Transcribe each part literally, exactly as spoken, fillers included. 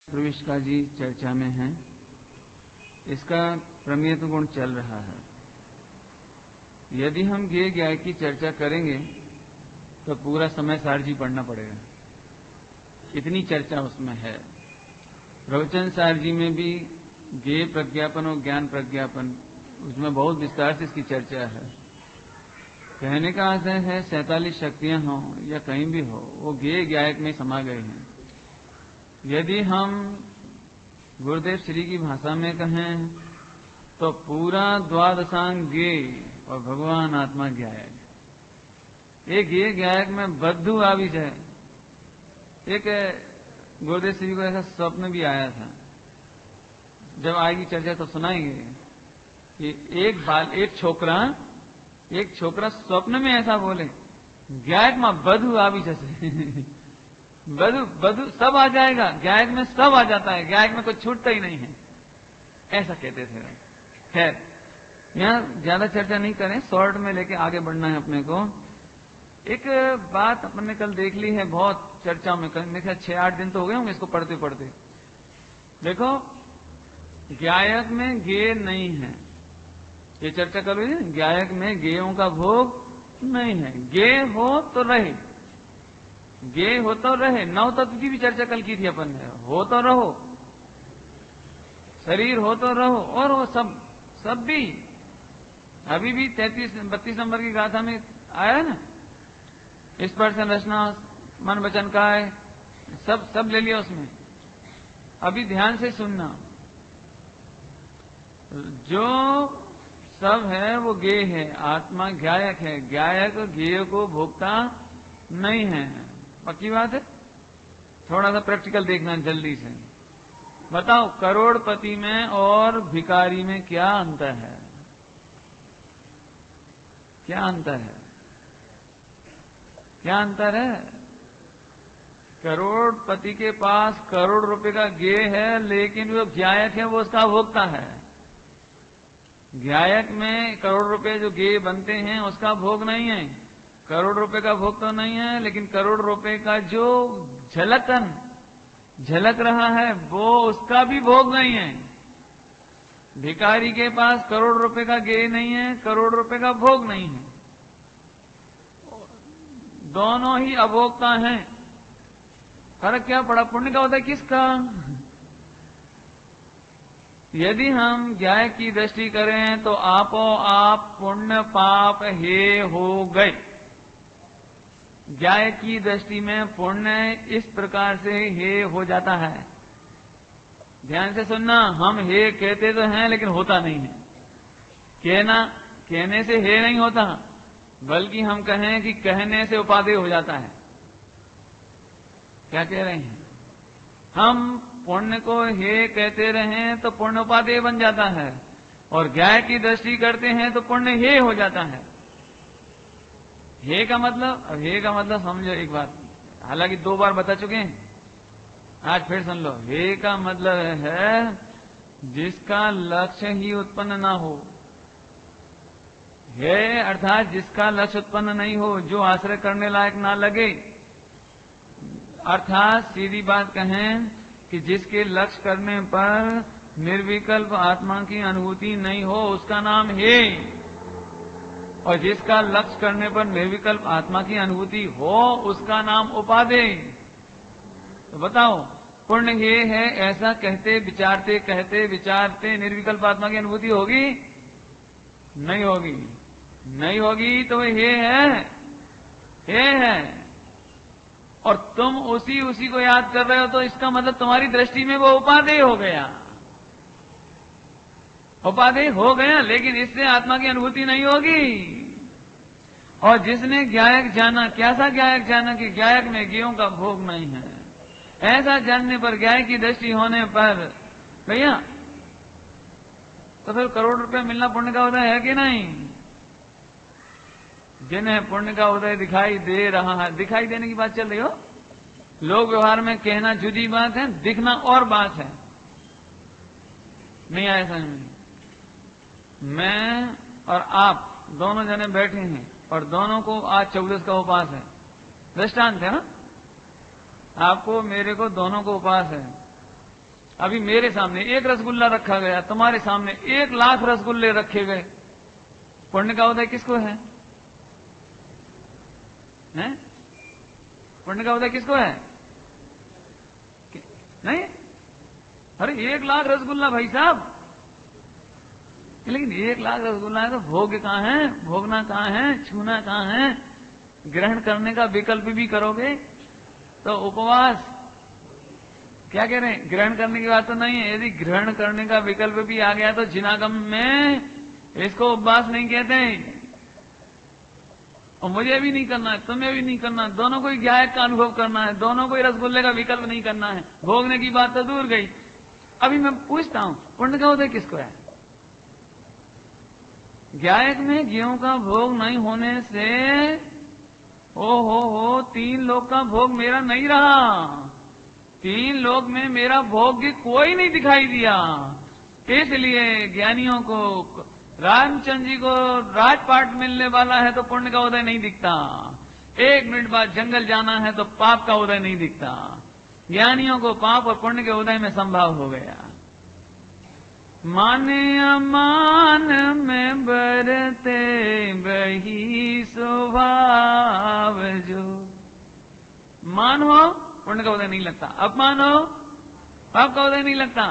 प्रविष्ट का जी चर्चा में है। इसका प्रमेय गुण चल रहा है। यदि हम गेय ज्ञाय की चर्चा करेंगे तो पूरा समय सार जी पढ़ना पड़ेगा, इतनी चर्चा उसमें है। प्रवचन सार जी में भी गेय प्रज्ञापन और ज्ञान प्रज्ञापन, उसमें बहुत विस्तार से इसकी चर्चा है। कहने का आशय है सैतालीस शक्तियां हों या कहीं भी हो, वो गेय ज्ञायक में समा गए हैं। यदि हम गुरुदेव श्री की भाषा में कहें तो पूरा द्वादशांग गेय और भगवान आत्मा ज्ञायक। एक गेय ज्ञायक में बद्धु आविज है। एक गुरुदेव श्री को ऐसा स्वप्न भी आया था, जब आएगी चर्चा तो सुनाएंगे कि एक बाल एक छोकरा एक छोकरा स्वप्न में ऐसा बोले, ज्ञायक में बधु आविज से बधु बधु सब आ जाएगा, ज्ञायक में सब आ जाता है, ज्ञायक में कुछ छूटता ही नहीं है, ऐसा कहते थे। खैर, यहां ज्यादा चर्चा नहीं करें, शॉर्ट में लेके आगे बढ़ना है अपने को। एक बात अपने कल देख ली है, बहुत चर्चा में, मेरे ख्याल छह आठ दिन तो हो गए होंगे इसको पढ़ते पढ़ते। देखो, ज्ञायक में गेय नहीं है, ये चर्चा करो। ज्ञायक में गेयों का भोग नहीं है। गेय हो तो रहे, गेय हो तो रहे। नौ तत्व की भी चर्चा कल की थी अपन ने। हो तो रहो, शरीर हो तो रहो, और वो सब सब भी अभी भी तैतीस बत्तीस नंबर की गाथा में आया है ना, स्पर्शन रचना मन वचन काय, सब सब ले लिया उसमें। अभी ध्यान से सुनना, जो सब है वो गेय है, आत्मा ज्ञायक है। ज्ञायक गेय को भोगता नहीं है। पक्की बात है। थोड़ा सा प्रैक्टिकल देखना जल्दी से। बताओ, करोड़पति में और भिखारी में क्या अंतर है? क्या अंतर है? क्या अंतर है? करोड़पति के पास करोड़ रुपए का गेय है, लेकिन वो ज्ञायक है, वो उसका भोगता है। ज्ञायक में करोड़ रुपए जो गेय बनते हैं उसका भोग नहीं है, करोड़ रुपए का भोग तो नहीं है, लेकिन करोड़ रुपए का जो झलकन झलक रहा है वो उसका भी भोग नहीं है। भिखारी के पास करोड़ रुपए का गेय नहीं है, करोड़ रुपए का भोग नहीं है, दोनों ही अभोक्ता हैं। फर्क क्या पड़ा? पुण्य का होता है किसका? यदि हम ज्ञाय की दृष्टि करें तो आपो आप पुण्य पाप हे हो गए। ज्ञाय की दृष्टि में पुण्य इस प्रकार से हे हो जाता है। ध्यान से सुनना, हम हे कहते तो हैं लेकिन होता नहीं है। कहना कहने से हे नहीं होता, बल्कि हम कहें कि कहने से उपादेय हो जाता है। क्या कह रहे हैं? हम पुण्य को हे कहते रहें तो पुण्य उपादेय बन जाता है, और ज्ञाय की दृष्टि करते हैं तो पुण्य हे हो जाता है। हे का मतलब, अब हे का मतलब समझो एक बात, हालांकि दो बार बता चुके हैं, आज फिर सुन लो। हे का मतलब है जिसका लक्ष्य ही उत्पन्न ना हो। हे अर्थात जिसका लक्ष्य उत्पन्न नहीं हो, जो आश्रय करने लायक ना लगे। अर्थात सीधी बात कहें कि जिसके लक्ष्य करने पर निर्विकल्प आत्मा की अनुभूति नहीं हो, उसका नाम हे। और जिसका लक्ष्य करने पर निर्विकल्प आत्मा की अनुभूति हो, उसका नाम उपादेय। तो बताओ, पुण्य हे है ऐसा कहते विचारते कहते विचारते निर्विकल्प आत्मा की अनुभूति होगी? नहीं होगी। नहीं होगी तो हे है, हे है। और तुम उसी उसी को याद कर रहे हो, तो इसका मतलब तुम्हारी दृष्टि में वो उपादेय हो गया। उपादेय हो गया, लेकिन इससे आत्मा की अनुभूति नहीं होगी। और जिसने ज्ञायक जाना, क्या सा ज्ञायक जाना कि ज्ञायक में गेयों का भोग नहीं है, ऐसा जानने पर, ज्ञाय की दृष्टि होने पर, भैया तो फिर करोड़ रुपए मिलना पुण्य का उदय है कि नहीं? जिन्हें पुण्य का उदय दिखाई दे रहा है, दिखाई देने की बात चल रही हो, लोक व्यवहार में कहना जुदी बात है, दिखना और बात है। नहीं आया समझ में? मैं और आप दोनों जने बैठे हैं और दोनों को आज चौदस का उपास है, दृष्टांत है ना। आपको मेरे को दोनों को उपास है, अभी मेरे सामने एक रसगुल्ला रखा गया, तुम्हारे सामने एक लाख रसगुल्ले रखे गए, पुण्य का उदय किसको है? हैं? पुण्य का उदय किसको है? नहीं? अरे एक लाख रसगुल्ला भाई साहब, लेकिन एक लाख रसगुल्ला है तो भोग कहां है? भोगना कहां है? छूना कहां है? ग्रहण करने का विकल्प भी करोगे तो उपवास, क्या कह रहे हैं? ग्रहण करने की बात तो नहीं है। यदि ग्रहण करने का विकल्प भी आ गया तो जिनागम में इसको उपवास नहीं कहते। और मुझे भी नहीं करना है, तुम्हें भी नहीं करना है, दोनों को ही ज्ञायक का अनुभव करना है, दोनों को ही रसगुल्ले का विकल्प नहीं करना है। भोगने की बात तो दूर गई। अभी मैं पूछता हूं, पुण्य का उदय किसको है? ज्ञायक में गेहूं का भोग नहीं होने से ओ हो हो तीन लोग का भोग मेरा नहीं रहा, तीन लोग में मेरा भोग कोई नहीं दिखाई दिया। इसलिए ज्ञानियों को, रामचंद्र जी को राजपाट मिलने वाला है तो पुण्य का उदय नहीं दिखता, एक मिनट बाद जंगल जाना है तो पाप का उदय नहीं दिखता। ज्ञानियों को पाप और पुण्य के उदय में संभाव हो गया। माने अमान में बरते वही स्वभाव जो, मान हो पुण्य का उदय नहीं लगता, अपमान हो पाप का उदय नहीं लगता।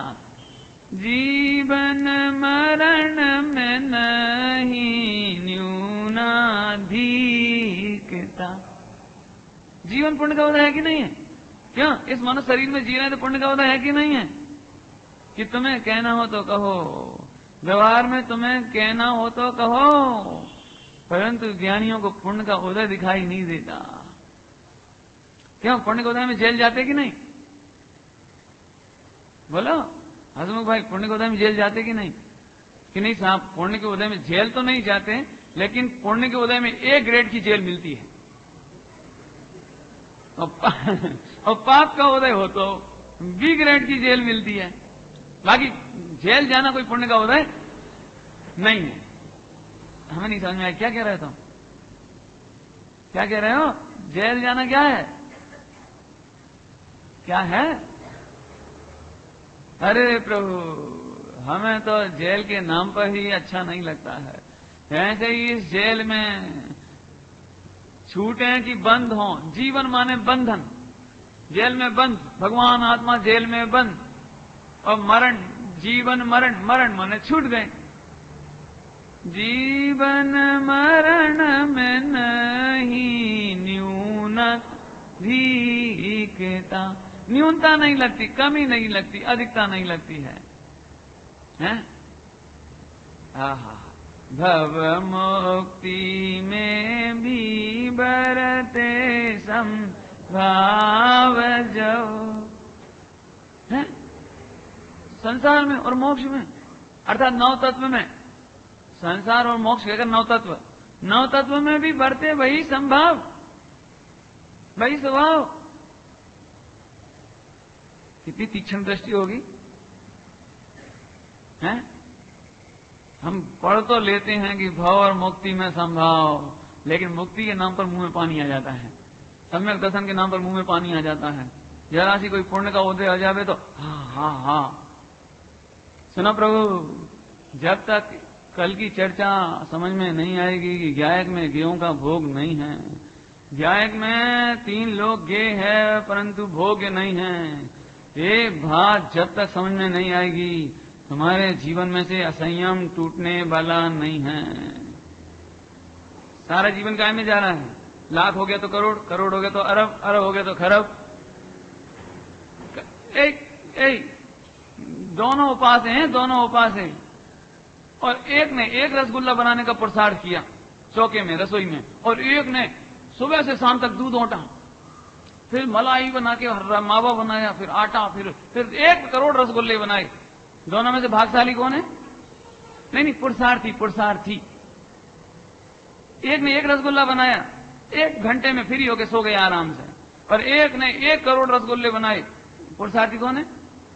जीवन मरण में नहीं न्यूनाधिकता। जीवन पुण्य का उदय है कि नहीं है? क्यों? इस मनुष्य शरीर में जी रहे हैं तो पुण्य का उदय है कि नहीं है? कि तुम्हें कहना हो तो कहो, व्यवहार में तुम्हें कहना हो तो कहो, परंतु ज्ञानियों को पुण्य का उदय दिखाई नहीं देता। क्यों? पुण्य के उदय में जेल जाते कि नहीं? बोलो हसमुख भाई, पुण्य के उदय में जेल जाते कि नहीं? कि नहीं साहब, पुण्य के उदय में जेल तो नहीं जाते, लेकिन पुण्य के उदय में ए ग्रेड की जेल मिलती है, और, पा, और पाप का उदय हो तो बी ग्रेड की जेल मिलती है। बाकी जेल जाना कोई पुण्य का उदय नहीं है। हमें नहीं समझ में आया क्या कह रहे हो तुम? क्या कह रहे हो? जेल जाना क्या है? क्या है? अरे प्रभु, हमें तो जेल के नाम पर ही अच्छा नहीं लगता है। ऐसे ही इस जेल में छूटे कि बंद हो, जीवन माने बंधन, जेल में बंद, भगवान आत्मा जेल में बंद, और मरण, जीवन मरण, मरण माने छूट गए। जीवन मरण में नहीं न्यूनाधिकता, न्यूनता नहीं लगती, कमी नहीं लगती, अधिकता नहीं लगती है, हैं? आहा, भव मुक्ति में भी बरते संभाव जो, हैं? संसार में और मोक्ष में, अर्थात नौ तत्व में, संसार और मोक्ष कहकर नौ तत्व, नौ तत्व में भी बरते वही संभाव, वही स्वभाव। कितनी तीक्ष्ण दृष्टि होगी, हैं? हम पढ़ तो लेते हैं कि भव और मुक्ति में संभाव, लेकिन मुक्ति के नाम पर मुंह में पानी आ जाता है, सम्यक दर्शन के नाम पर मुंह में पानी आ जाता है। जरा सी कोई पुण्य का उदय आ जावे तो हाँ हाँ हाँ। सुना प्रभु, जब तक कल की चर्चा समझ में नहीं आएगी कि ज्ञायक में गेहूं का भोग नहीं है, ज्ञायक में तीन लोग गे है परंतु भोग नहीं है, ये बात जब तक समझ में नहीं आएगी, तुम्हारे जीवन में से असंयम टूटने वाला नहीं है। सारा जीवन काय में जा रहा है? लाख हो गया तो करोड़, करोड़ हो गया तो अरब, अरब हो गया तो खरब। एक एक दोनों उपास हैं, दोनों उपास हैं। और एक ने एक रसगुल्ला बनाने का पुरुषार्थ किया चौके में, रसोई में, और एक ने सुबह से शाम तक दूध ओटा, फिर मलाई बना के मावा बनाया, फिर आटा, फिर फिर एक करोड़ रसगुल्ले बनाए। दोनों में से भागशाली कौन है? नहीं नहीं, पुरुषार्थी, पुरुषार्थी। एक ने एक रसगुल्ला बनाया, एक घंटे में फ्री होके सो गया आराम से, और एक ने एक करोड़ रसगुल्ले बनाए। पुरुषार्थी कौन है?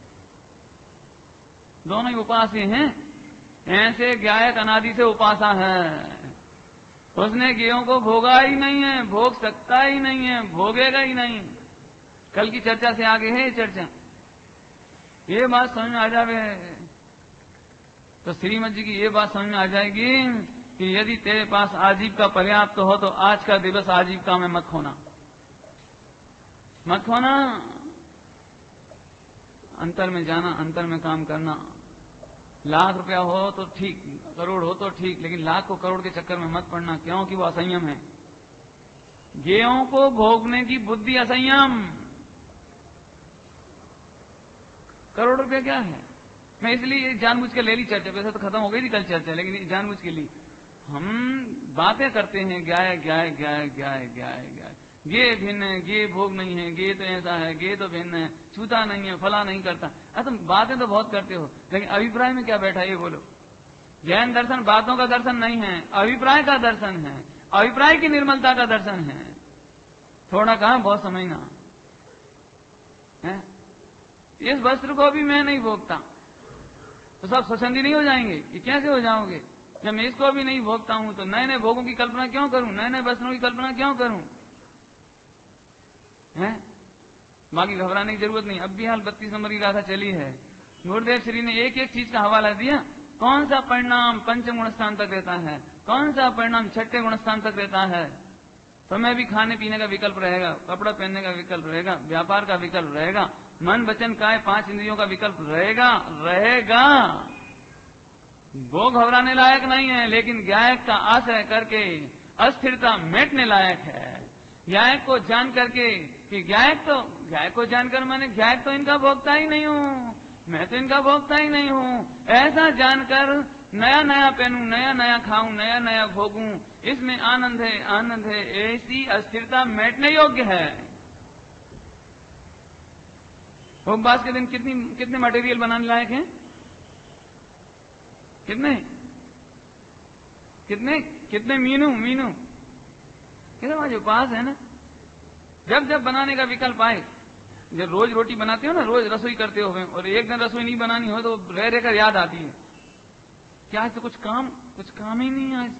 दोनों ही उपास्य हैं। ऐसे ज्ञायक अनादि से उपासा है, उसने गेहूं को भोगा ही नहीं है, भोग सकता ही नहीं है, भोगेगा ही नहीं। कल की चर्चा से आगे है ये चर्चा। ये बात समझ में आ जावे तो श्रीमद जी की ये बात समझ में आ जाएगी कि यदि तेरे पास आजीविका पर्याप्त हो तो आज का दिवस आजीविका में मत खोना, मत खोना। अंतर में जाना, अंतर में काम करना। लाख रुपया हो तो ठीक, करोड़ हो तो ठीक, लेकिन लाख को करोड़ के चक्कर में मत पड़ना, क्योंकि वो असंयम है। गेयों को भोगने की बुद्धि असंयम। करोड़ रुपया क्या है? मैं इसलिए जानबूझ के ले ली चर्चा, वैसे तो खत्म हो गई थी कल चर्चा, लेकिन जानबूझ के लिए हम बातें करते हैं, गाय गाय गाय गाय गाय गाय गे भिन्न है, गे भोग नहीं है, गे तो ऐसा है, गे तो भिन्न है, छूता नहीं है, फला नहीं करता। अरे तुम बातें तो बहुत करते हो, लेकिन अभिप्राय में क्या बैठा ये बोलो। जैन दर्शन बातों का दर्शन नहीं है, अभिप्राय का दर्शन है, अभिप्राय की निर्मलता का दर्शन है। थोड़ा कहा बहुत समझना है। इस वस्त्र को भी मैं नहीं भोगता तो सब स्वच्छंदी नहीं हो जाएंगे? ये कैसे हो जाओगे? जब मैं इसको भी नहीं भोगता हूं तो नए नए भोगों की कल्पना क्यों करूं, नए नए वस्त्रों की कल्पना क्यों करूं? हैं? बाकी घबराने की जरूरत नहीं। अब भी हाल बत्तीस नंबर की गाथा चली है। गुरुदेव श्री ने एक एक चीज का हवाला दिया। कौन सा परिणाम पंचम गुण स्थान तक रहता है, कौन सा परिणाम छठे गुण स्थान तक रहता है। समय भी खाने पीने का विकल्प रहेगा, कपड़ा पहनने का विकल्प रहेगा, व्यापार का विकल्प रहेगा, मन वचन काय पांच इंद्रियों का विकल्प रहेगा रहेगा वो घबराने लायक नहीं है, लेकिन गायक का आश्रय करके अस्थिरता मिटने लायक है। गायक को जान करके कि गायक तो गायक को जानकर मैंने गायक तो इनका भोगता ही नहीं हूं, मैं तो इनका भोगता ही नहीं हूं, ऐसा जानकर नया नया पहनूं, नया नया खाऊं, नया नया भोगूं, इसमें आनंद है आनंद है। ऐसी अस्थिरता मिटने योग्य है। उपवास के दिन कितनी कितने मटेरियल बनाने लायक हैं? कितने कितने कितने मीनू मीनू कितने आज उपवास है ना। जब जब बनाने का विकल्प आए, जब रोज रोटी बनाते हो ना, रोज रसोई करते हो और एक दिन रसोई नहीं बनानी हो तो रह रहकर याद आती है क्या आज तो कुछ काम कुछ काम ही नहीं है आज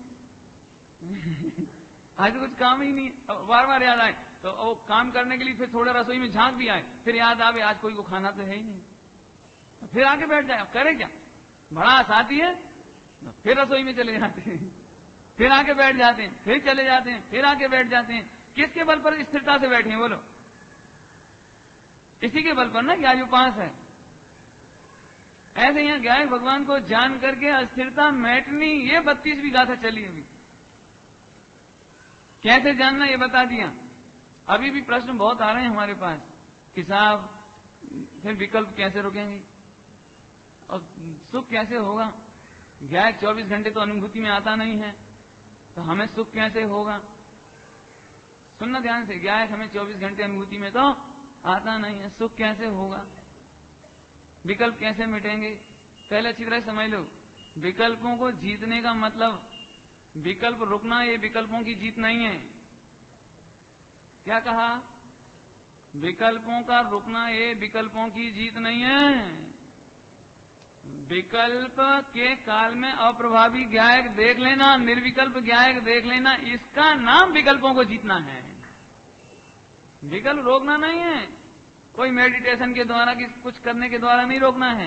आज तो कुछ काम ही नहीं। बार बार याद आए तो वो काम करने के लिए फिर थोड़ा रसोई में झांक भी आए, फिर याद आवे आज कोई को खाना तो है ही नहीं, फिर आके बैठ जाए। करे क्या, भड़ास आती है फिर रसोई में चले जाते हैं, फिर आके बैठ जाते हैं, फिर चले जाते हैं, फिर आके बैठ जाते हैं। किसके बल पर स्थिरता से बैठे हैं बोलो? इसी के बल पर ना कि आज उपास है। ऐसे यहां गायक भगवान को जान करके अस्थिरता मैटनी, ये बत्तीसवीं गाथा चली अभी। कैसे जानना ये बता दिया। अभी भी प्रश्न बहुत आ रहे हैं हमारे पास कि साहब फिर विकल्प कैसे रोकेंगे और सुख कैसे होगा। गायक चौबीस घंटे तो अनुभूति में आता नहीं है, तो हमें सुख कैसे होगा। सुनना ध्यान से, गायक हमें चौबीस घंटे अनुभूति में तो आता नहीं है, सुख कैसे होगा, विकल्प कैसे मिटेंगे। पहले अच्छी तरह समझ लो, विकल्पों को जीतने का मतलब विकल्प रुकना, ये विकल्पों की जीत नहीं है। क्या कहा? विकल्पों का रुकना ये विकल्पों की जीत नहीं है। विकल्प के काल में अप्रभावी गायक देख लेना, निर्विकल्प गायक देख लेना, इसका नाम विकल्पों को जीतना है। विकल्प रोकना नहीं है, कोई मेडिटेशन के द्वारा कि कुछ करने के द्वारा नहीं रोकना है।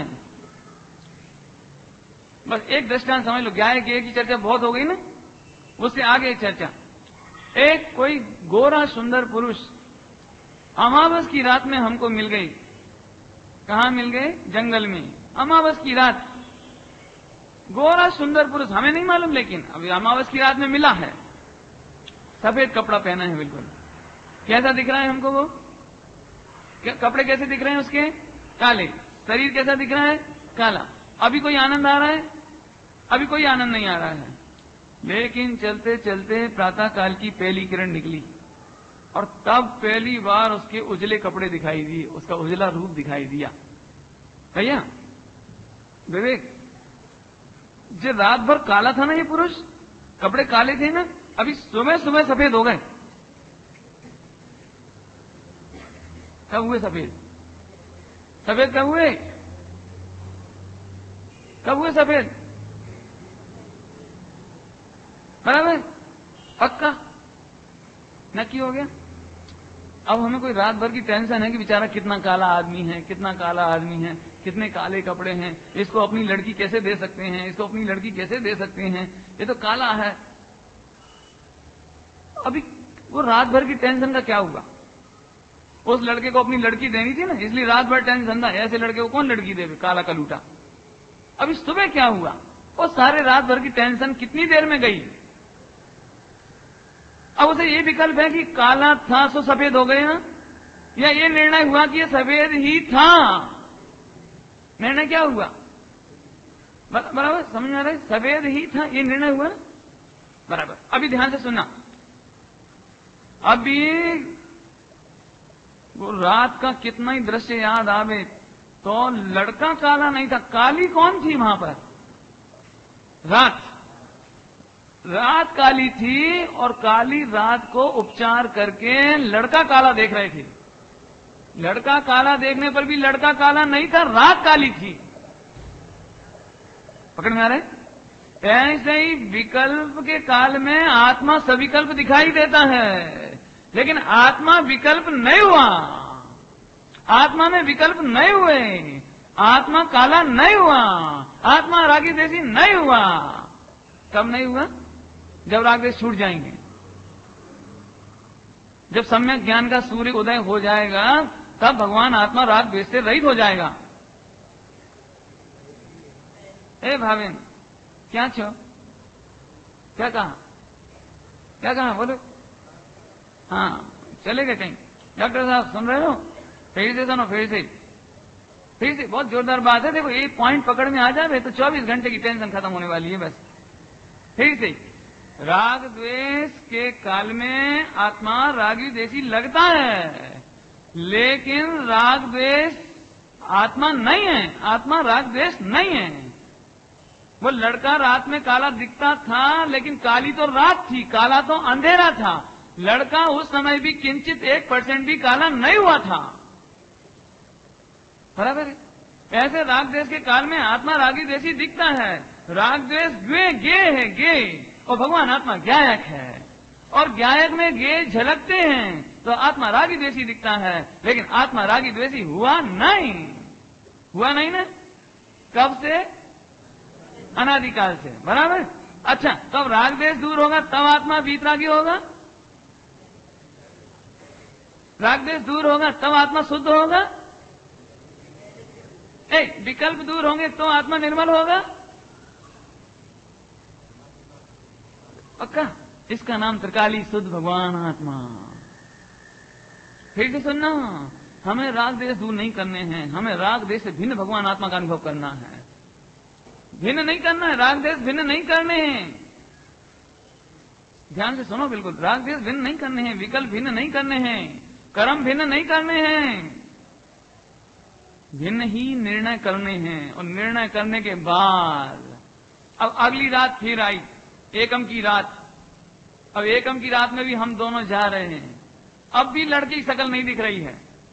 बस एक दृष्टांत समझ लो, गायक एक की चर्चा बहुत हो गई ना, उससे आगे चर्चा। एक कोई गोरा सुंदर पुरुष अमावस की रात में हमको मिल गई। कहां मिल गए? जंगल में, अमावस की रात। गोरा सुंदर पुरुष हमें नहीं मालूम, लेकिन अभी अमावस की रात में मिला है। सफेद कपड़ा पहना है बिल्कुल। कैसा दिख रहा है हमको वो? कपड़े कैसे दिख रहे हैं उसके? काले। शरीर कैसा दिख रहा है? काला। अभी कोई आनंद आ रहा है? अभी कोई आनंद नहीं आ रहा है। लेकिन चलते चलते प्रातः काल की पहली किरण निकली और तब पहली बार उसके उजले कपड़े दिखाई दिए, उसका उजला रूप दिखाई दिया। भैया विवेक, जो रात भर काला था ना ये पुरुष, कपड़े काले थे ना, अभी सुबह सुबह सफेद हो गए। कब हुए सफेद? सफेद कब हुए? कब हुए सफेद? बराबर, पक्का नक्की हो गया। अब हमें कोई रात भर की टेंशन है कि बेचारा कितना काला आदमी है, कितना काला आदमी है, कितने काले कपड़े हैं, इसको अपनी लड़की कैसे दे सकते हैं, इसको अपनी लड़की कैसे दे सकते हैं, ये तो काला है। अभी वो रात भर की टेंशन का क्या हुआ? उस लड़के को अपनी लड़की देनी थी ना, इसलिए रात भर टेंशन था। ऐसे लड़के को कौन लड़की देवे, काला कलूटा। अभी सुबह क्या हुआ? वो सारे रात भर की टेंशन कितनी देर में गई? अब उसे ये विकल्प है कि काला था सो सफेद हो गया, या ये निर्णय हुआ कि ये सफेद ही था। निर्णय क्या हुआ? बराबर समझ में आ रहा है? सफेद ही था, ये निर्णय हुआ ना, बराबर। अभी ध्यान से सुनना, अभी वो रात का कितना ही दृश्य याद आवे तो लड़का काला नहीं था, काली कौन थी वहां पर? रात। रात काली थी और काली रात को उपचार करके लड़का काला देख रहे थे। लड़का काला देखने पर भी लड़का काला नहीं था, रात काली थी। पकड़ में आ रहे? ऐसे ही विकल्प के काल में आत्मा सविकल्प दिखाई देता है, लेकिन आत्मा विकल्प नहीं हुआ। आत्मा में विकल्प नहीं हुए, आत्मा काला नहीं हुआ, आत्मा रागी देसी नहीं हुआ। कब नहीं हुआ? जब राग देश छूट जाएंगे, जब सम्यक ज्ञान का सूर्य उदय हो जाएगा, तब भगवान आत्मा राग द्वेष से रहित हो जाएगा। ए भावेन, क्या छो? क्या कहा? क्या कहा? बोलो। हाँ, चले गए कहीं? डॉक्टर साहब सुन रहे हो? फिर से सुनो, फिर से फिर से बहुत जोरदार बात है। देखो, एक पॉइंट पकड़ में आ जाए तो चौबीस घंटे की टेंशन खत्म होने वाली है। बस फिर से, राग द्वेष के काल में आत्मा रागी देसी लगता है, लेकिन राग द्वेष आत्मा नहीं है, आत्मा राग द्वेष नहीं है। वो लड़का रात में काला दिखता था, लेकिन काली तो रात थी, काला तो अंधेरा था। लड़का उस समय भी किंचित एक परसेंट भी काला नहीं हुआ था, बराबर है। ऐसे राग द्वेष के काल में आत्मा रागी देसी दिखता है। राग द्वेष गे गे है, गे, और भगवान आत्मा ज्ञायक है, और ज्ञायक में गे झलकते हैं, तो आत्मा रागी द्वेषी दिखता है, लेकिन आत्मा रागी द्वेषी हुआ नहीं। हुआ नहीं ना? कब से? अनादिकाल से, बराबर। अच्छा, तब राग द्वेष दूर होगा, तब आत्मा वीतरागी होगा। राग द्वेष दूर होगा, तब आत्मा शुद्ध होगा। ए, विकल्प दूर होंगे तो आत्मा निर्मल होगा। पक्का? इसका नाम त्रिकाली शुद्ध भगवान आत्मा। फिर से सुनना, हमें राग देश दूर नहीं करने हैं, हमें राग देश से भिन्न भगवान आत्मा का अनुभव करना है। भिन्न नहीं करना है, राग देश भिन्न नहीं करने हैं। ध्यान से सुनो बिल्कुल, राग देश भिन्न नहीं करने हैं, विकल्प भिन्न नहीं करने हैं, कर्म भिन्न नहीं करने हैं, भिन्न ही निर्णय करने हैं। और निर्णय करने के बाद अब अगली रात फिर आई, एकम की रात। अब एकम की रात में भी हम दोनों जा रहे हैं, अब भी लड़के की शकल नहीं दिख रही है।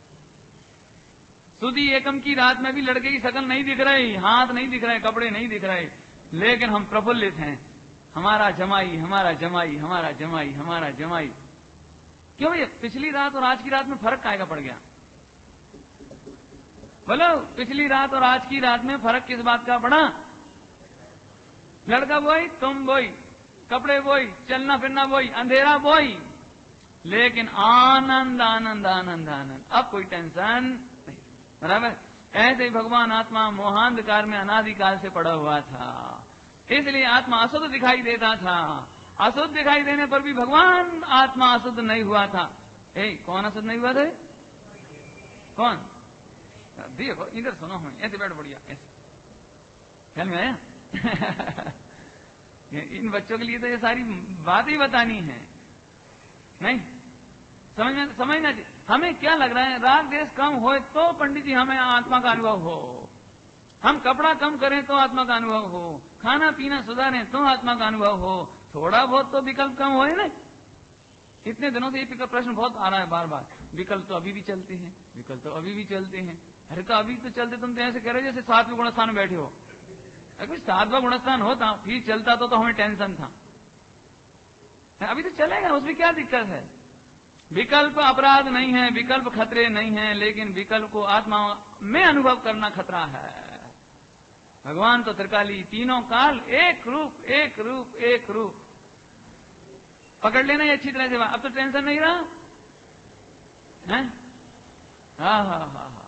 सुधी एकम की रात में भी लड़के की शकल नहीं दिख रही, हाथ नहीं दिख रहे, कपड़े नहीं दिख रहे, लेकिन हम प्रफुल्लित हैं। हमारा जमाई, हमारा जमाई, हमारा जमाई, हमारा जमाई। क्यों भैया? पिछली रात और आज की रात में फर्क काहेगा पड़ गया? बोलो, पिछली रात और आज की रात में फर्क किस बात का पड़ा? लड़का बोई, तुम बोई, कपड़े बोई, चलना फिरना बोई, अंधेरा बोई, लेकिन आनंद आनंद आनंद आनंद, अब कोई टेंशन नहीं, बराबर। ऐसे ही भगवान आत्मा मोहांधकार में अनादिकाल से पड़ा हुआ था, इसलिए आत्मा अशुद्ध दिखाई देता था। अशुद्ध दिखाई देने पर भी भगवान आत्मा अशुद्ध नहीं हुआ था। ए, कौन अशुद्ध नहीं हुआ था? कौन? देखो इधर सुनो, हमें ऐसे बैठ, बढ़िया ऐसे, ख्याल में आया? इन बच्चों के लिए तो ये सारी बात ही बतानी है, नहीं समझना समझना चाहिए। हमें क्या लग रहा है? राग देश कम हो तो पंडित जी हमें आत्मा का अनुभव हो, हम कपड़ा कम करें तो आत्मा का अनुभव हो, खाना पीना सुधारें तो आत्मा का अनुभव हो, थोड़ा बहुत तो विकल्प कम हो ना। इतने दिनों से ये प्रश्न बहुत आ रहा है बार बार, विकल्प तो अभी भी चलते हैं, विकल्प तो अभी भी चलते हैं। अरे तो अभी तो चलते, तुम तो ऐसे कह रहे जैसे सातवें गुणस्थान में बैठे हो। अगर सातवां गुणस्थान होता फिर चलता तो, तो हमें टेंशन था। अभी तो चलेगा, उसमें क्या दिक्कत है? विकल्प अपराध नहीं है, विकल्प खतरे नहीं है, लेकिन विकल्प को आत्मा में अनुभव करना खतरा है। भगवान तो त्रिकाली, तीनों काल, एक रूप एक रूप एक रूप। पकड़ लेना ये अच्छी तरह से। अब तो टेंशन नहीं रहा है। हा हा हा हा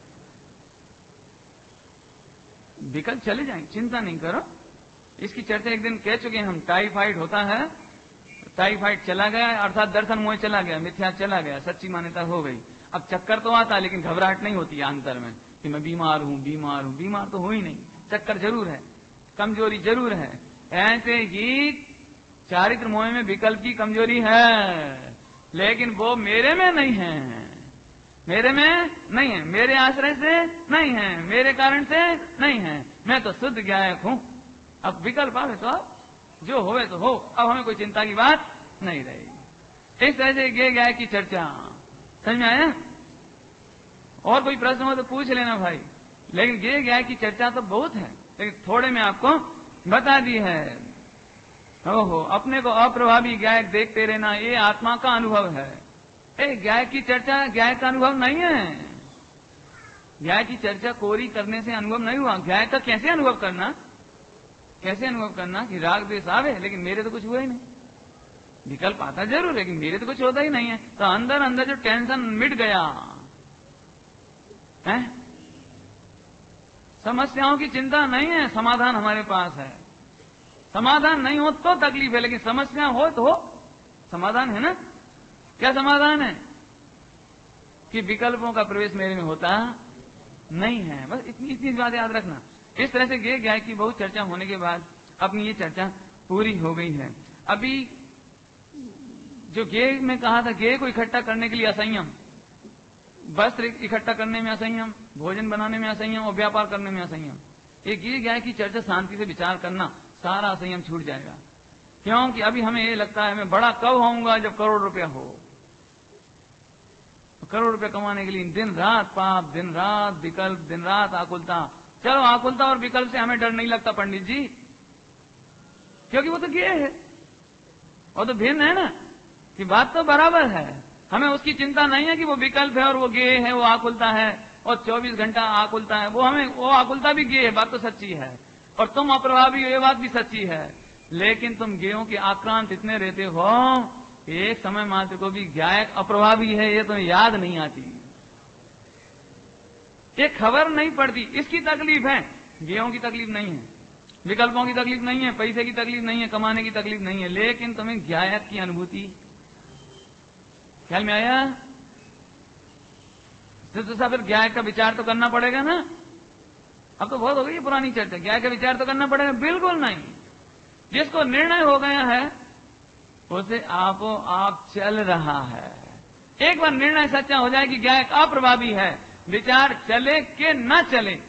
विकल्प चले जाएंगे, चिंता नहीं करो। इसकी चर्चा एक दिन कह चुके हैं हम। टाइफाइड होता है, टाइफाइड चला गया, अर्थात दर्शन मोह चला गया, मिथ्या चला गया, सच्ची मान्यता हो गई। अब चक्कर तो आता, लेकिन घबराहट नहीं होती अंतर में कि मैं बीमार हूं बीमार हूं बीमार तो हो ही नहीं। चक्कर जरूर है, कमजोरी जरूर है। ऐसे ही चारित्र मोह में विकल्प की कमजोरी है, लेकिन वो मेरे में नहीं है, मेरे में नहीं है, मेरे आश्रय से नहीं है, मेरे कारण से नहीं है। मैं तो शुद्ध ज्ञायक हूं। अब विकल्प आवे तो अब जो होवे तो हो, अब हमें कोई चिंता की बात नहीं रहेगी। इस तरह से ये ज्ञायक की चर्चा समझ में आया। और कोई प्रश्न हो तो पूछ लेना भाई, लेकिन ये ज्ञायक की चर्चा तो बहुत है, लेकिन थोड़े में आपको बता दी है। ओहो, अपने को अप्रभावी ज्ञायक देखते रहना, ये आत्मा का अनुभव है। ए, ज्ञायक की चर्चा ज्ञायक का अनुभव नहीं है। ज्ञायक की चर्चा कोरी करने से अनुभव नहीं हुआ। ज्ञायक का कैसे अनुभव करना, कैसे अनुभव करना कि राग द्वेष आवे, लेकिन मेरे तो कुछ हुआ ही नहीं। विकल्प आता जरूर, लेकिन मेरे तो कुछ होता ही नहीं है। तो अंदर अंदर जो टेंशन मिट गया है, समस्याओं की चिंता नहीं है, समाधान हमारे पास है। समाधान नहीं हो तो तकलीफ है, लेकिन समस्या हो तो हो समाधान है ना। क्या समाधान है कि विकल्पों का प्रवेश मेरे में होता नहीं है। बस इतनी इतनी बात याद रखना। इस तरह से गे ज्ञायक की बहुत चर्चा होने के बाद अपनी ये चर्चा पूरी हो गई है। अभी जो गे में कहा था, गे को इकट्ठा करने के लिए असंयम, वस्त्र इकट्ठा करने में असंयम, भोजन बनाने में असंयम और व्यापार करने में असंयम। एक ये ज्ञायक की चर्चा शांति से विचार करना, सारा असंयम छूट जाएगा। क्योंकि अभी हमें ये लगता है मैं बड़ा कब होऊंगा जब करोड़ रुपया हो। तो करोड़ रुपया कमाने के लिए दिन रात पाप, दिन रात विकल्प, दिन रात आकुलता। चलो आकुलता और विकल्प से हमें डर नहीं लगता पंडित जी, क्योंकि वो तो गे है, वो तो भिन्न है ना, कि बात तो बराबर है। हमें उसकी चिंता नहीं है कि वो विकल्प है और वो गे है, वो आकुलता है और चौबीस घंटा आकुलता है। वो हमें वो आकुलता भी गे है, बात तो सच्ची है, और तुम अप्रभावी हो, ये बात भी सच्ची है। लेकिन तुम गेयों के आक्रांत इतने रहते हो, एक समय मात्र को भी ज्ञायक अप्रभावी है ये तुम्हें याद नहीं आती, ये खबर नहीं पड़ती। इसकी तकलीफ है, गेयों की तकलीफ नहीं है, विकल्पों की तकलीफ नहीं है, पैसे की तकलीफ नहीं है, कमाने की तकलीफ नहीं है, लेकिन तुम्हें ज्ञायक की अनुभूति ख्याल में आया। तो फिर ज्ञायक का विचार तो करना पड़ेगा ना। अब तो बहुत हो गई पुरानी चर्चा, ज्ञायक का विचार तो करना पड़ेगा। बिल्कुल नहीं, जिसको निर्णय हो गया है उसे आपो आप चल रहा है। एक बार निर्णय सच्चा हो जाए कि ज्ञायक अप्रभावी है, विचार चले कि न चले,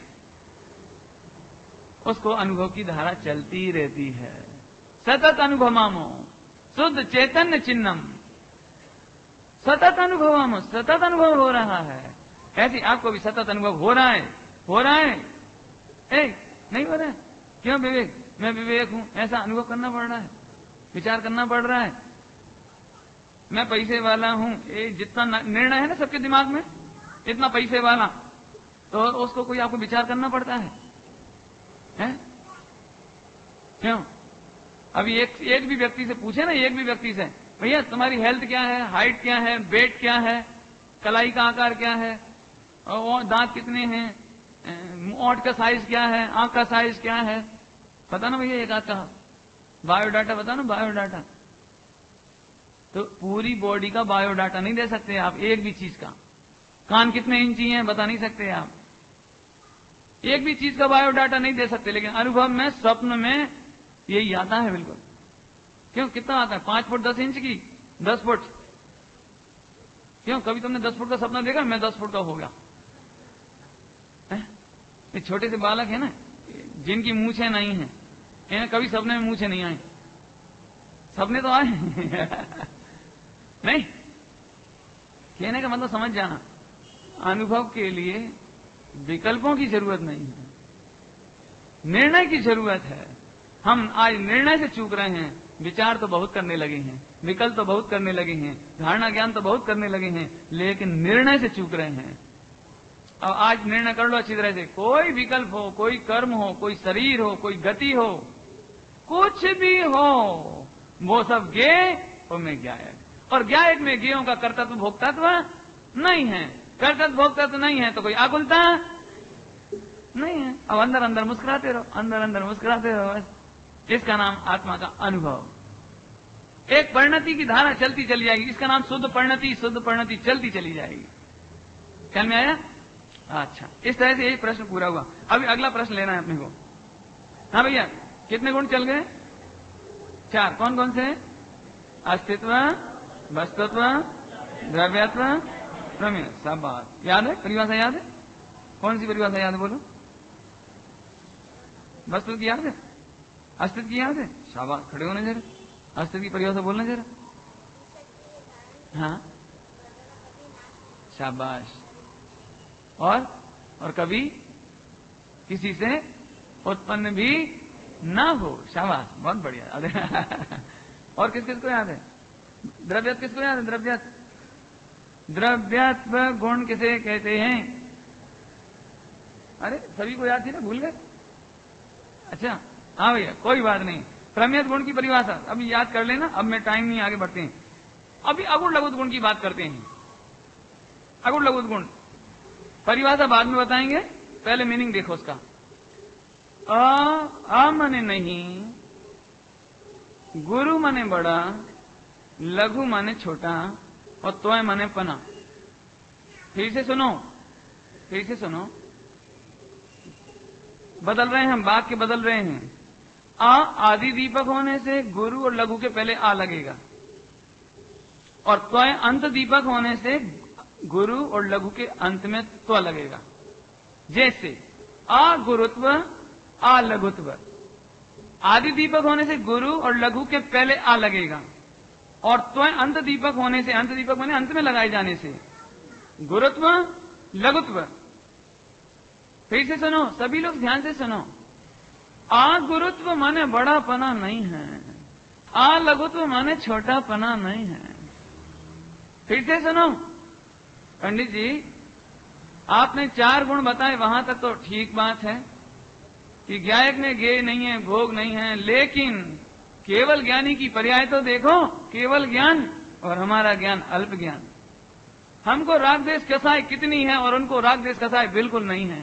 उसको अनुभव की धारा चलती रहती है। सतत अनुभवामो शुद्ध चैतन्य चिन्हम, सतत अनुभवामो, सतत अनुभव हो रहा है। ऐसे आपको भी सतत अनुभव हो रहा है, हो रहा है ए, नहीं हो रहा है? क्यों विवेक, मैं विवेक हूं, ऐसा अनुभव करना पड़ रहा है, विचार करना पड़ रहा है। मैं पैसे वाला हूं, ये जितना निर्णय है ना सबके दिमाग में, इतना पैसे वाला, तो उसको कोई आपको विचार करना पड़ता है, है? क्यों? अभी एक एक भी व्यक्ति से पूछे ना, एक भी व्यक्ति से, भैया तुम्हारी हेल्थ क्या है, हाइट क्या है, वेट क्या है, कलाई का आकार क्या है, और दांत कितने हैं, ओंठ का साइज क्या है, आंख का साइज क्या है, पता ना भैया, एक आध का बायोडाटा बता ना, बायोडाटा। तो पूरी बॉडी का बायोडाटा नहीं दे सकते आप, एक भी चीज का। कान कितने इंची हैं बता नहीं सकते आप, एक भी चीज का बायोडाटा नहीं दे सकते। लेकिन अनुभव में, स्वप्न में यही आता है बिल्कुल। क्यों, कितना आता है? पांच फुट दस इंच की, दस फुट। क्यों, कभी तुमने दस फुट का सपना देखा? मैं दस फुट का हो गया। ये छोटे से बालक है ना, जिनकी मूछें नहीं है, इन्हें कभी सपने में मूछें नहीं आई। सपने तो आए नहीं, कहने का मतलब समझ जाना, अनुभव के लिए विकल्पों की जरूरत नहीं है, निर्णय की जरूरत है। हम आज निर्णय से चूक रहे हैं, विचार तो बहुत करने लगे हैं, विकल्प तो बहुत करने लगे हैं, धारणा ज्ञान तो बहुत करने लगे हैं, लेकिन निर्णय से चूक रहे हैं। अब आज निर्णय कर लो अच्छी तरह से, कोई विकल्प हो, कोई कर्म हो, कोई शरीर हो, कोई गति हो, कुछ भी हो, वो सब ज्ञेय और में ज्ञायक। और ज्ञायक में ज्ञेयों का कर्तव्य भोक्तत्व नहीं है, कर्तव्य भोक्तत्व नहीं है तो कोई आकुलता नहीं है। अब अंदर अंदर मुस्कुराते रहो, अंदर अंदर मुस्कुराते रहो, बस इसका नाम आत्मा का अनुभव। एक परिणति की धारा चलती चली जाएगी, इसका नाम शुद्ध परिणति, शुद्ध परिणति चलती चली जाएगी। ख्याल में आया? अच्छा, इस तरह से एक प्रश्न पूरा हुआ। अभी अगला प्रश्न लेना है अपने को। हाँ भैया, कितने गुण चल गए? चार। कौन कौन से? अस्तित्व, वस्तुत्व, द्रव्यत्व, प्रमेय। सब बात याद है? परिभाषा याद है? कौन सी परिभाषा याद है बोलो? वस्तु की याद है? अस्तित्व की याद है? शाबाश, खड़े होने जरा, अस्तित्व की परिभाषा बोलना जरा। हाँ, शाबाश। और और कभी किसी से उत्पन्न भी ना हो। शाबाश, बहुत बढ़िया। और किस किस को याद है? द्रव्यत्व किसको याद है? द्रव्यत्व द्रव्यत्व गुण किसे कहते हैं? अरे सभी को याद थी ना, भूल गए? अच्छा हाँ भैया, कोई बात नहीं। प्रमेय गुण की परिभाषा अभी याद कर लेना, अब मैं टाइम नहीं, आगे बढ़ते हैं। अभी अगुण लघुत गुण की बात करते हैं। अगुण लघुत गुण परिभाषा बाद में बताएंगे, पहले मीनिंग देखो उसका। अ अ माने नहीं, गुरु माने बड़ा, लघु माने छोटा, और त्वय माने पना। फिर से सुनो, फिर से सुनो, बदल रहे हैं हम, वाक्य बदल रहे हैं। आ आदि दीपक होने से गुरु और लघु के पहले आ लगेगा, और त्वय अंत दीपक होने से गुरु और लघु के अंत में त्व लगेगा। जैसे आ गुरुत्व, आ लघुत्व। आदि दीपक होने से गुरु और लघु के पहले आ लगेगा, और त्वय अंत दीपक होने से, अंत दीपक माने अंत में लगाए जाने से, गुरुत्व लघुत्व। फिर से सुनो, सभी लोग ध्यान से सुनो। आ गुरुत्व माने बड़ा पना नहीं है, आ लघुत्व माने छोटा पना नहीं है। फिर से सुनो, पंडित जी आपने चार गुण बताए, वहां तक तो ठीक बात है कि ज्ञायक में ज्ञेय नहीं है, भोग नहीं है, लेकिन केवल ज्ञानी की पर्याय तो देखो, केवल ज्ञान और हमारा ज्ञान अल्प ज्ञान। हमको राग देश कसाई कितनी है और उनको राग देश कसाई बिल्कुल नहीं है,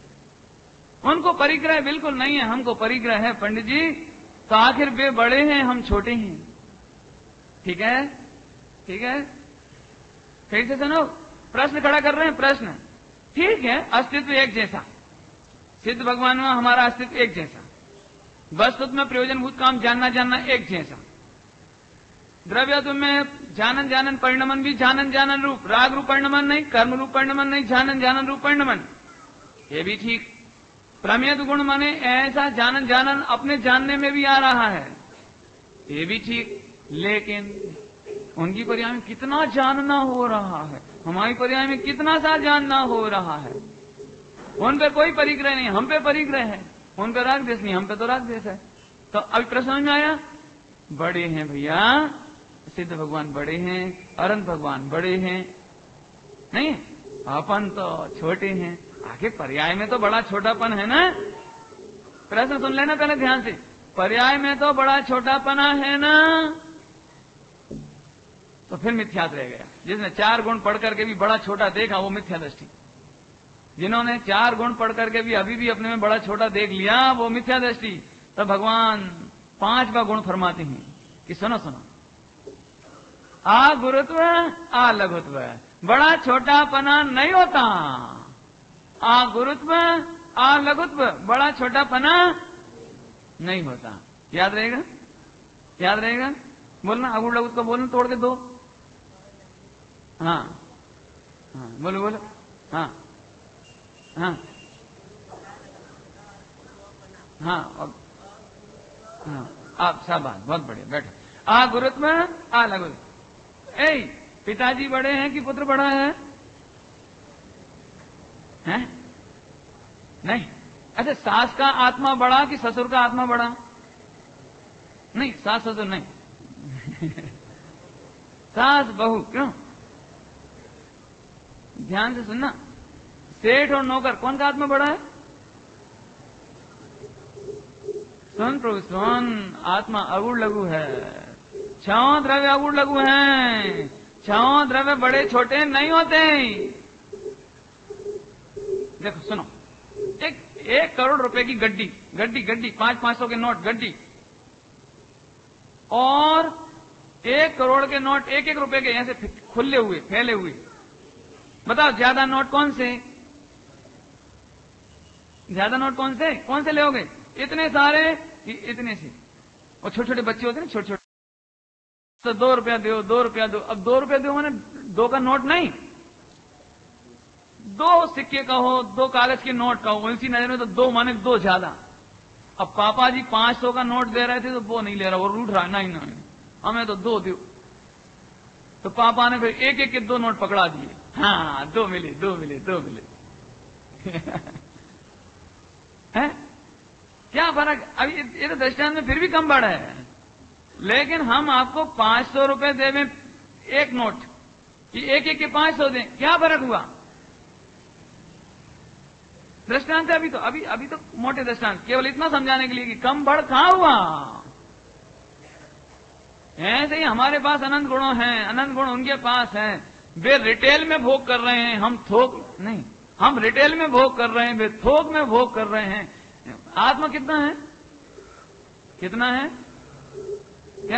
उनको परिग्रह बिल्कुल नहीं है, हमको परिग्रह है पंडित जी। तो आखिर वे बड़े हैं, हम छोटे हैं। ठीक है, ठीक है। फिर से सुनो, प्रश्न खड़ा कर रहे हैं, प्रश्न। ठीक है, अस्तित्व एक जैसा, सिद्ध भगवान में हमारा अस्तित्व एक जैसा, वस्तुत्व में प्रयोजनभूत काम जानना जानना एक जैसा, द्रव्यत्व में जानन जानन परिणमन भी जानन जानन रूप, राग रूप परिणमन नहीं, कर्म रूप परिणमन नहीं, जानन जानन रूप परिणमन, ये भी ठीक। प्रमेय गुण माने ऐसा जानन जानन अपने जानने में भी आ रहा है, ये भी ठीक। लेकिन उनकी पर्याय में कितना जानना हो रहा है, हमारी पर्याय में कितना सा जानना हो रहा है। उन पे कोई परिग्रह नहीं, हम पे परिग्रह है। उन पे राग देश नहीं, हम पे तो राग देश है। तो अभी प्रश्न में आया, बड़े हैं भैया, सिद्ध भगवान बड़े हैं, अनंत भगवान बड़े हैं, नहीं अपन तो छोटे हैं। आगे पर्याय में तो बड़ा छोटापन है ना। प्रश्न सुन लेना पहले ध्यान से, पर्याय में तो बड़ा छोटापना है ना, तो फिर मिथ्यात रह गया। जिसने चार गुण पढ़ करके भी बड़ा छोटा देखा वो मिथ्या दृष्टि, जिन्होंने चार गुण पढ़ करके भी अभी भी अपने में बड़ा छोटा देख लिया वो मिथ्या दृष्टि। तो भगवान पांचवा गुण फरमाते हैं कि सुनो सुनो, आ गुरुत्व, आ लघुत्व, बड़ा छोटापना नहीं होता। आ गुरुत्व, आ लघुत्व, बड़ा छोटापना नहीं होता। याद रहेगा, याद रहेगा। बोलना, अगुण लघुत्व को बोलना, तोड़ के दो। हाँ हाँ, बोलो बोलो। हाँ हाँ हाँ हाँ, आप शाबाश, बहुत बढ़िया, बैठो। आ गुरुत्व, आ लघुत्व। ए पिताजी बड़े हैं कि पुत्र बड़ा है? हैं? नहीं। अच्छा, सास का आत्मा बड़ा कि ससुर का आत्मा बड़ा? नहीं, सास ससुर नहीं। सास बहू, क्यों? ध्यान से सुनना, सेठ और नौकर कौन का हाथ में बड़ा है? सुन प्रभु सुन, आत्मा अगुण लघु है, छह द्रव्य अगुण लघु हैं, छह द्रव्य बड़े छोटे नहीं होते। देखो सुनो, एक एक करोड़ रुपए की गड्डी गड्डी गड्डी पांच पांच सौ के नोट गड्डी, और एक करोड़ के नोट एक एक रुपए के ऐसे खुले हुए फैले हुए, बताओ ज्यादा नोट कौन से? ज्यादा नोट कौन से कौन से लोगे? इतने सारे इतने से, और छोटे छोटे बच्चे होते हैं छोटे छोटे, तो दो रुपया दो दो रुपया दो। अब दो रुपया दो माने दो का नोट नहीं, दो सिक्के का हो, दो कागज के नोट का हो, उसी नजर में तो दो माने दो ज्यादा। अब पापा जी पांच सौ का नोट दे रहे थे तो वो नहीं ले रहा, वो रूठ रहा, नहीं नहीं हमें तो दो दो। तो पापा ने फिर एक एक के दो नोट पकड़ा दिए, हाँ दो मिले दो मिले दो मिले। है क्या फर्क? अभी ये तो दृष्टांत में फिर भी कम बढ़ा है, लेकिन हम आपको पांच सौ रुपए देवें एक नोट, कि एक एक के पांच सौ दें, क्या फर्क हुआ? दृष्टांत है अभी तो, अभी अभी तो मोटे दृष्टांत, केवल इतना समझाने के लिए कि कम बढ़ कहां हुआ। ऐसे ही हमारे पास अनंत गुणों हैं, अनंत गुण उनके पास हैं, वे रिटेल में भोग कर रहे हैं, हम थोक नहीं, हम रिटेल में भोग कर रहे हैं, वे थोक में भोग कर रहे हैं। आत्मा कितना है? कितना है? क्या?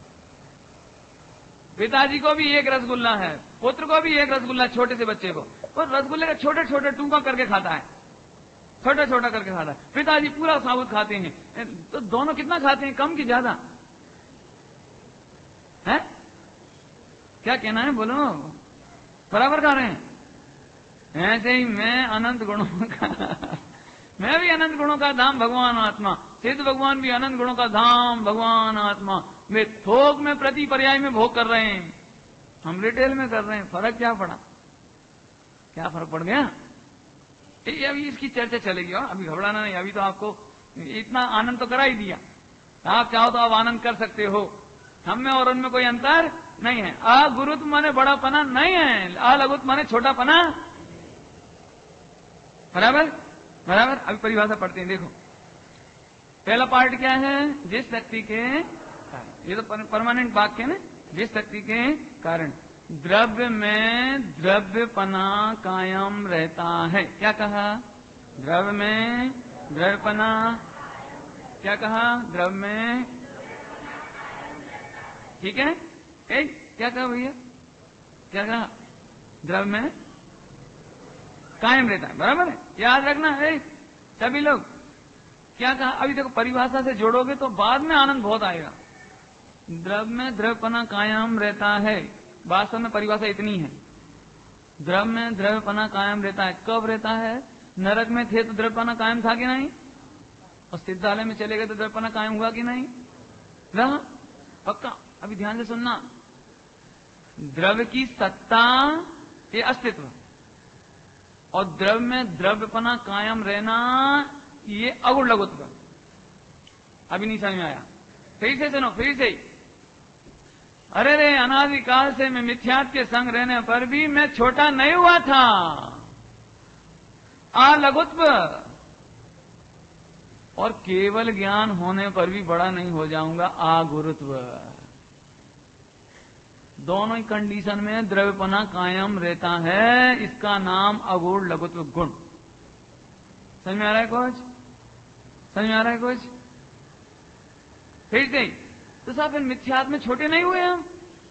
पिताजी को भी एक रसगुल्ला है, पुत्र को भी एक रसगुल्ला, छोटे से बच्चे को, और रसगुल्ले का छोटे छोटे टुकड़ा करके खाता है, छोटा छोटा करके खाता है। पिताजी पूरा साबुत खाते हैं, तो दोनों कितना खाते हैं, कम की ज्यादा है? क्या कहना है, बोलो? बराबर खा रहे हैं। ऐसे ही मैं अनंत गुणों का मैं भी अनंत गुणों का धाम भगवान आत्मा, सिद्ध भगवान भी अनंत गुणों का धाम भगवान आत्मा, वे थोक में प्रति पर्याय में भोग कर रहे हैं, हम रिटेल में कर रहे हैं। फर्क क्या पड़ा? क्या फर्क पड़ गया? अभी इसकी चर्चा चलेगी, और अभी घबराना नहीं, अभी तो आपको इतना आनंद तो करा ही दिया, आप चाहो तो आप आनंद कर सकते हो। हम में और उनमें कोई अंतर नहीं है। अगुरुत्व माने बड़ा पना नहीं है, अलघुत्व माने छोटा पना, बराबर बराबर। अभी परिभाषा पढ़ते हैं, देखो पहला पार्ट क्या है? जिस शक्ति के कारण, ये तो परमानेंट वाक्य है ना, जिस शक्ति के कारण द्रव्य में द्रव्यपना कायम रहता है। क्या कहा? द्रव्य में द्रव्यपना, क्या कहा? द्रव्य में, ठीक है, ए, क्या कहा भैया? क्या कहा? द्रव्य में कायम रहता है, बराबर है, याद रखना है सभी लोग। क्या कहा? अभी देखो परिभाषा से जोड़ोगे तो बाद में आनंद बहुत आएगा। द्रव्य में द्रव्यपना कायम रहता है, वास्तव में परिभाषा इतनी है, द्रव्य में द्रव्यपना कायम रहता है। कब रहता है? नरक में थे तो द्रव्यपना कायम था कि नहीं, और सिद्धालय में चले गए तो द्रव्यपना कायम हुआ कि नहीं? रहा, पक्का। अभी ध्यान से सुनना, द्रव्य की सत्ता ये अस्तित्व, और द्रव्य में द्रव्यपना कायम रहना ये अगुण लघुत्व। अभी नहीं समझ में आया? फिर से सुनो, फिर से। अरे रे, अनादिकाल से मैं मिथ्यात्व के संग रहने पर भी मैं छोटा नहीं हुआ था, अलघुत्व, और केवल ज्ञान होने पर भी बड़ा नहीं हो जाऊंगा, आगुरुत्व। दोनों ही कंडीशन में द्रव्यपना कायम रहता है, इसका नाम अगुण लघुत्व गुण। समझ में आ रहा है कुछ? समझ में आ रहा है कुछ? फिर से तो साहब फिर मिथ्यात्व में छोटे नहीं हुए हम?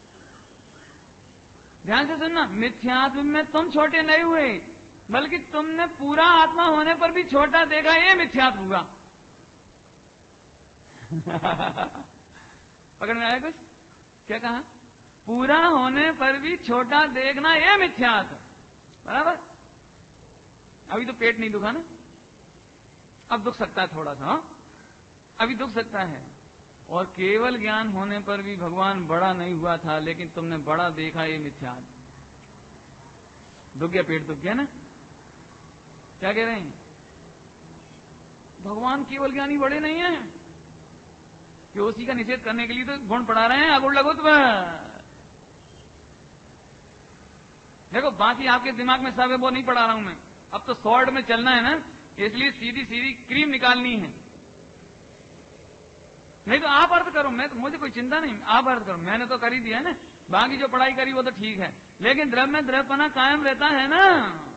ध्यान से सुनना, मिथ्यात्व में तुम छोटे नहीं हुए, बल्कि तुमने पूरा आत्मा होने पर भी छोटा देखा, ये मिथ्यात्व हुआ। पकड़ में आया कुछ? क्या कहा? पूरा होने पर भी छोटा देखना, ये मिथ्यात्व, बराबर। अभी तो पेट नहीं दुखा ना, अब दुख सकता है थोड़ा सा, अभी दुख सकता है। और केवल ज्ञान होने पर भी भगवान बड़ा नहीं हुआ था, लेकिन तुमने बड़ा देखा, ये मिथ्यात्व। दुख गया, पेट दुख गया ना? क्या कह रहे हैं? भगवान केवल ज्ञानी बड़े नहीं हैं, कि उसी का निषेध करने के लिए तो गुण पढ़ा रहे हैं अगुण लघुत्व। देखो बाकी आपके दिमाग में सब है वो नहीं पढ़ा रहा हूं मैं, अब तो शॉर्ट में चलना है ना, इसलिए सीधी सीधी क्रीम निकालनी है। नहीं तो आप अर्थ करो, मैं तो मुझे कोई चिंता नहीं, आप अर्थ करो, मैंने तो कर ही दिया है ना, बाकी जो पढ़ाई करी वो तो ठीक है, लेकिन द्रव्य में द्रव्यपना कायम रहता है ना।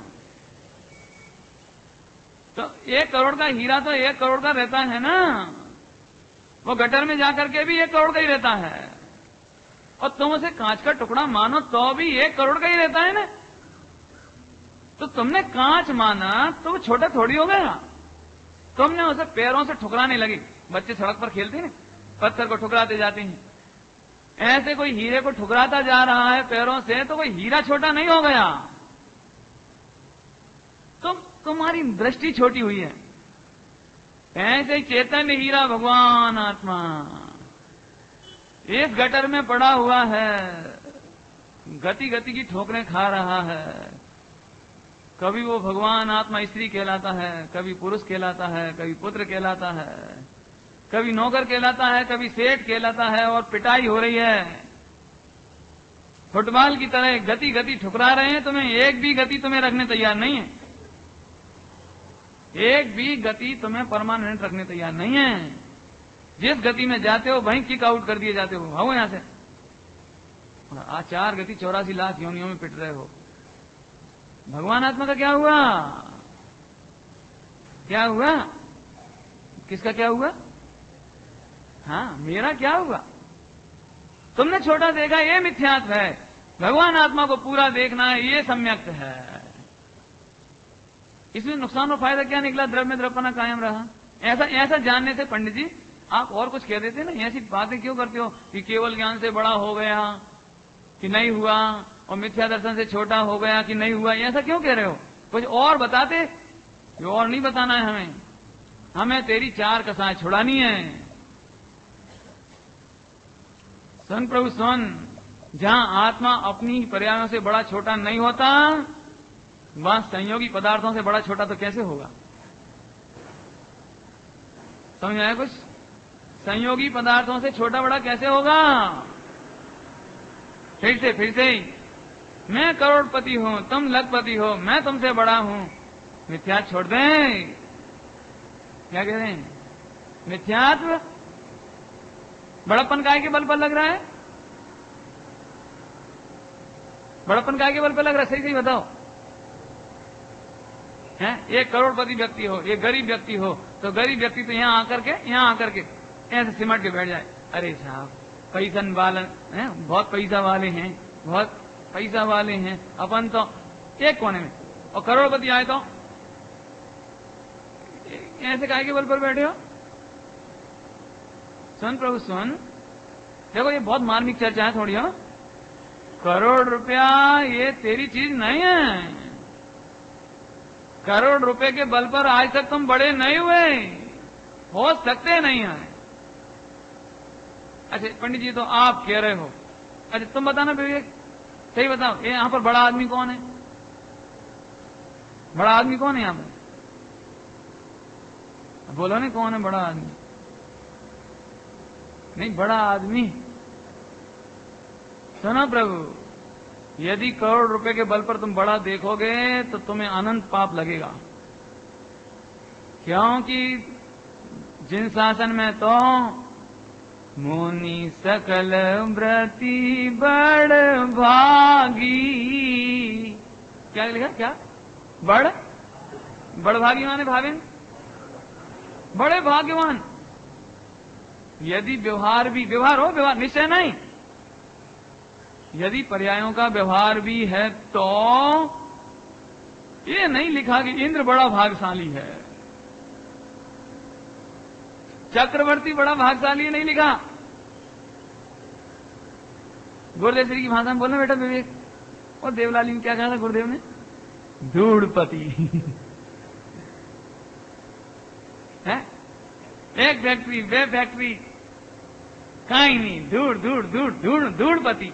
तो एक करोड़ का हीरा तो एक करोड़ का रहता है ना, वो गटर में जाकर के भी एक करोड़ का ही रहता है, और तुम उसे कांच का टुकड़ा मानो तो भी एक करोड़ का ही रहता है ना। तो तुमने कांच माना तो वो छोटा थोड़ी हो गया, तुमने उसे पैरों से ठुकराने लगी। बच्चे सड़क पर खेलते हैं, पत्थर को ठुकराते जाते हैं, ऐसे कोई हीरे को ठुकराता जा रहा है पैरों से, तो कोई हीरा छोटा नहीं हो गया, तुम तुम्हारी दृष्टि छोटी हुई है। ऐसे ही चैतन्य हीरा भगवान आत्मा इस गटर में पड़ा हुआ है, गति गति की ठोकरें खा रहा है। कभी वो भगवान आत्मा स्त्री कहलाता है, कभी पुरुष कहलाता है, कभी पुत्र कहलाता है, कभी नौकर कहलाता है, कभी सेठ कहलाता है, और पिटाई हो रही है फुटबॉल की तरह, गति गति ठुकरा रहे हैं तुम्हें, एक भी गति तुम्हें रखने तैयार नहीं है, एक भी गति तुम्हें परमानेंट रखने तैयार नहीं है। जिस गति में जाते हो वहीं किक आउट कर दिए जाते हो, भागो यहां से। आज चार गति चौरासी लाख योनियों में पिट रहे हो। भगवान आत्मा का क्या हुआ? क्या हुआ? किसका क्या हुआ? हाँ, मेरा क्या हुआ? तुमने छोटा देखा, ये मिथ्यात्व है। भगवान आत्मा को पूरा देखना है, ये सम्यक्त है। इसमें नुकसान और फायदा क्या निकला? द्रव्य में द्रव्यपना कायम रहा। ऐसा ऐसा जानने से पंडित जी आप और कुछ कह देते ना, ऐसी बातें क्यों करते हो कि केवल ज्ञान से बड़ा हो गया कि नहीं हुआ, और मिथ्या दर्शन से छोटा हो गया कि नहीं हुआ, ऐसा क्यों कह रहे हो? कुछ और बताते। जो और नहीं बताना है हमें, हमें तेरी चार कसाएं छुड़ानी है। सन प्रभु सन, जहां आत्मा अपनी पर्यायों से बड़ा छोटा नहीं होता, वहां संयोगी पदार्थों से बड़ा छोटा तो कैसे होगा? समझ आया कुछ? संयोगी पदार्थों से छोटा बड़ा कैसे होगा? फिर से फिर से मैं करोड़पति हूं, तुम लखपति हो, मैं तुमसे बड़ा हूं। मिथ्या छोड़ दें। क्या कह रहे हैं? मिथ्यात्व बड़प्पन काय के बल पर लग रहा है? बड़प्पन काय के बल पर लग रहा है? सही सही बताओ। हैं? एक करोड़पति व्यक्ति हो, एक गरीब व्यक्ति हो, तो गरीब व्यक्ति तो यहां आकर के यहां आकर के ऐसे सिमट के बैठ जाए, अरे साहब पैसन वाले हैं, बहुत पैसा वाले हैं, बहुत पैसा वाले हैं, अपन तो एक कोने में, और करोड़पति आए तो ऐसे काहे के बल पर बैठे हो? सुन प्रभु सुन, देखो ये बहुत मार्मिक चर्चा है थोड़ी। हो करोड़ रुपया ये तेरी चीज नहीं है। करोड़ रुपए के बल पर आज तक तुम बड़े नहीं हुए, हो सकते नहीं है। अच्छा पंडित जी तो आप कह रहे हो, अच्छा तुम बताना विवेक, सही बताओ, ये यहां पर बड़ा आदमी कौन है? बड़ा आदमी कौन है यहां पर? बोलो नहीं कौन है बड़ा आदमी? नहीं, बड़ा आदमी सुनो प्रभु, यदि करोड़ रुपए के बल पर तुम बड़ा देखोगे तो तुम्हें अनंत पाप लगेगा, क्योंकि जिन शासन में तो मुनि सकल व्रति बड़ भागी, क्या लिखा? क्या बड़ बड़ भागी माने भावेन, बड़े भाग्यवान। यदि व्यवहार भी व्यवहार हो, व्यवहार निश्चय नहीं, यदि पर्यायों का व्यवहार भी है तो ये नहीं लिखा कि इंद्र बड़ा भाग्यशाली है, चक्रवर्ती बड़ा भाग्यशाली नहीं लिखा। गुरुदेव श्री की भाषा में बोलना बेटा विवेक। और देवलाली में क्या कहा था गुरुदेव ने? धूढ़पति है, एक फैक्ट्री वे फैक्ट्री कहीं नहीं, धूड़ धूड़ धूड़ धूड़ धूढ़पति।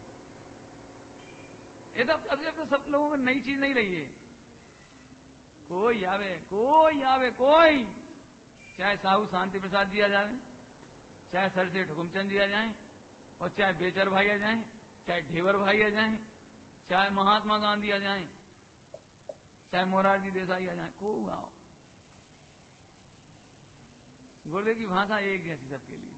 ये तो अब जब तो सब लोगों को नई चीज नहीं रही है। कोई आवे कोई आवे कोई, चाहे साहू शांति प्रसाद जी आ जावे, चाहे सर से हुकुमचंद जी आ जाए, और चाहे बेचर भाई आ जाए, चाहे ढेवर भाई आ जाए, चाहे महात्मा गांधी आ जाए, चाहे मोरारजी देसाई आ जाए, खूब आओ। गुरुदेव की भाषा एक जैसी सबके लिए।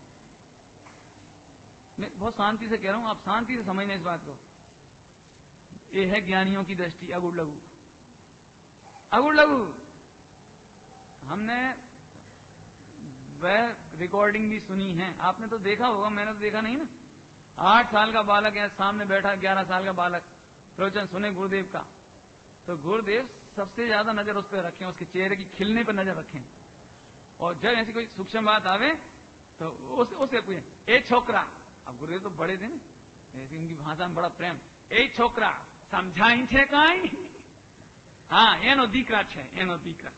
मैं बहुत शांति से कह रहा हूं, आप शांति से समझना इस बात को। ये है ज्ञानियों की दृष्टि, अगुड़ लघु। अगुड़ लघु हमने वह रिकॉर्डिंग भी सुनी है, आपने तो देखा होगा, मैंने तो देखा नहीं ना। आठ साल का बालक है सामने बैठा, ग्यारह साल का बालक प्रवचन सुने गुरुदेव का, तो गुरुदेव सबसे ज्यादा नजर उस पर रखें, उसके चेहरे की खिलने पर नजर रखें, और जब ऐसी कोई सूक्ष्म बात आवे तो उस, उससे पूछे, ए छोकरा। अब गुरुदेव तो बड़े थे ना, ऐसी उनकी भाषा में बड़ा प्रेम। ए छोकरा समझाई छे काई? हाँ, एनो दीकरा छे, एनो दीकरा।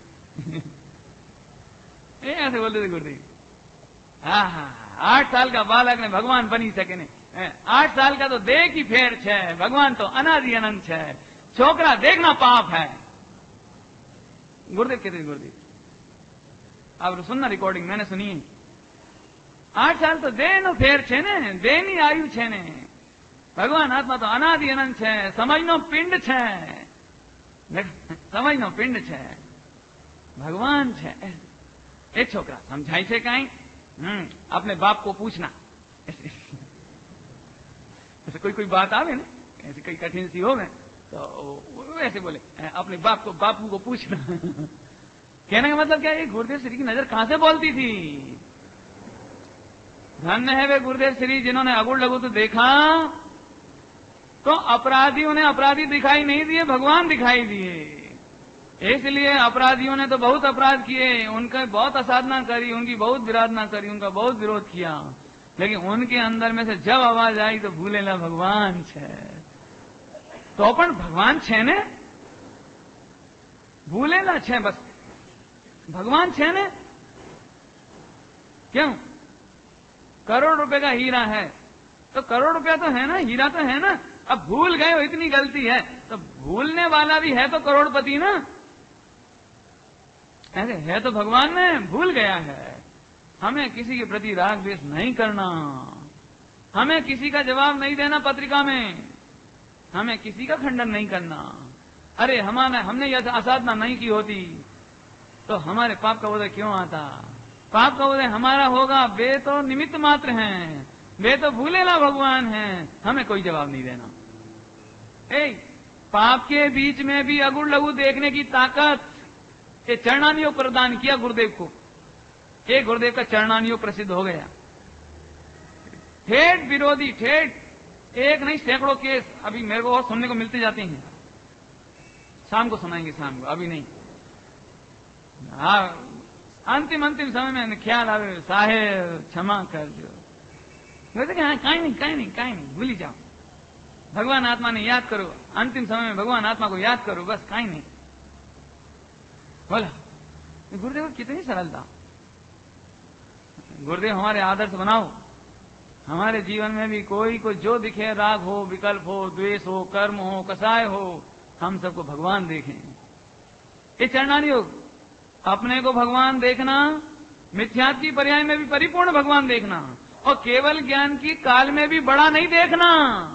ऐसे बोलते थे गुरुदेव। हाँ हाँ, आठ साल का बालक ने भगवान बनी सके ने। आठ साल का तो देख ही फेर छे, भगवान तो अनादि अनंत छे, छोकरा देखना पाप है। गुरुदेव कहते थे गुरुदेव। अब सुनना रिकॉर्डिंग, मैंने सुनी है। आठ साल तो दे नो फेर छे ने, देनी आयु छे ने, भगवान आत्मा तो अनादि अनंत छे, समझनो पिंड छे, समझनो पिंड छे, भगवान छे। ए छोकरा समझाई छे काई? हम्म अपने बाप को पूछना। ऐसे कोई कोई बात आवे ना, ऐसी कोई कठिन सी हो गए तो ऐसे बोले, अपने बाप को, बापू को पूछना। कहने का मतलब क्या है, गुरुदेव श्री की नजर कहां से बोलती थी? धन्य है वे गुरुदेव श्री जिन्होंने अगुड़ लघु तो देखा, तो अपराधी उन्हें अपराधी दिखाई नहीं दिए, भगवान दिखाई दिए। इसलिए अपराधियों ने तो बहुत अपराध किए, उनका बहुत असाधना करी, उनकी बहुत विराधना करी, उनका बहुत विरोध किया, लेकिन उनके अंदर में से जब आवाज आई तो भूलेला भगवान छे। तो अपन भगवान छे ने, भूलेला छे, बस भगवान छे ने। क्यों? करोड़ रुपए का हीरा है तो करोड़ रुपया तो है ना, हीरा तो है ना। अब भूल गए हो, इतनी गलती है, तो भूलने वाला भी है तो करोड़पति ना। ऐसे है तो भगवान में भूल गया है। हमें किसी के प्रति राग द्वेष नहीं करना, हमें किसी का जवाब नहीं देना पत्रिका में, हमें किसी का खंडन नहीं करना। अरे हमारा हमने यह असाधना नहीं की होती तो हमारे पाप का उदय क्यों आता? पाप का उदय हमारा होगा, वे तो निमित्त मात्र हैं, वे तो भूलेला भगवान हैं, हमें कोई जवाब नहीं देना। ए, पाप के बीच में भी अगुड़ लघु देखने की ताकत ये चरणानियोग प्रदान किया गुरुदेव को। एक गुरुदेव का चरणानियोग प्रसिद्ध हो गया। ठेठ विरोधी, ठेठ एक नहीं सैकड़ों केस अभी मेरे को और सुनने को मिलते जाते हैं। शाम को सुनाएंगे, शाम को, अभी नहीं। हाँ, अंतिम अंतिम समय में ख्याल आवे, साहेब क्षमा कर दो। वैसे कहा कहीं नहीं, कहीं नहीं, कहीं नहीं, भूल ही जाओ, भगवान आत्मा ने याद करो, अंतिम समय में भगवान आत्मा को याद करो, बस कहीं नहीं। बोला गुरुदेव कितनी सरलता। गुरुदेव हमारे आदर्श बनाओ, हमारे जीवन में भी कोई को जो दिखे, राग हो, विकल्प हो, द्वेष हो, कर्म हो, कसाय हो, हम सबको भगवान देखें। ये चरणानियोग, अपने को भगवान देखना, मिथ्यात्व की पर्याय में भी परिपूर्ण भगवान देखना, और केवल ज्ञान की काल में भी बड़ा नहीं देखना,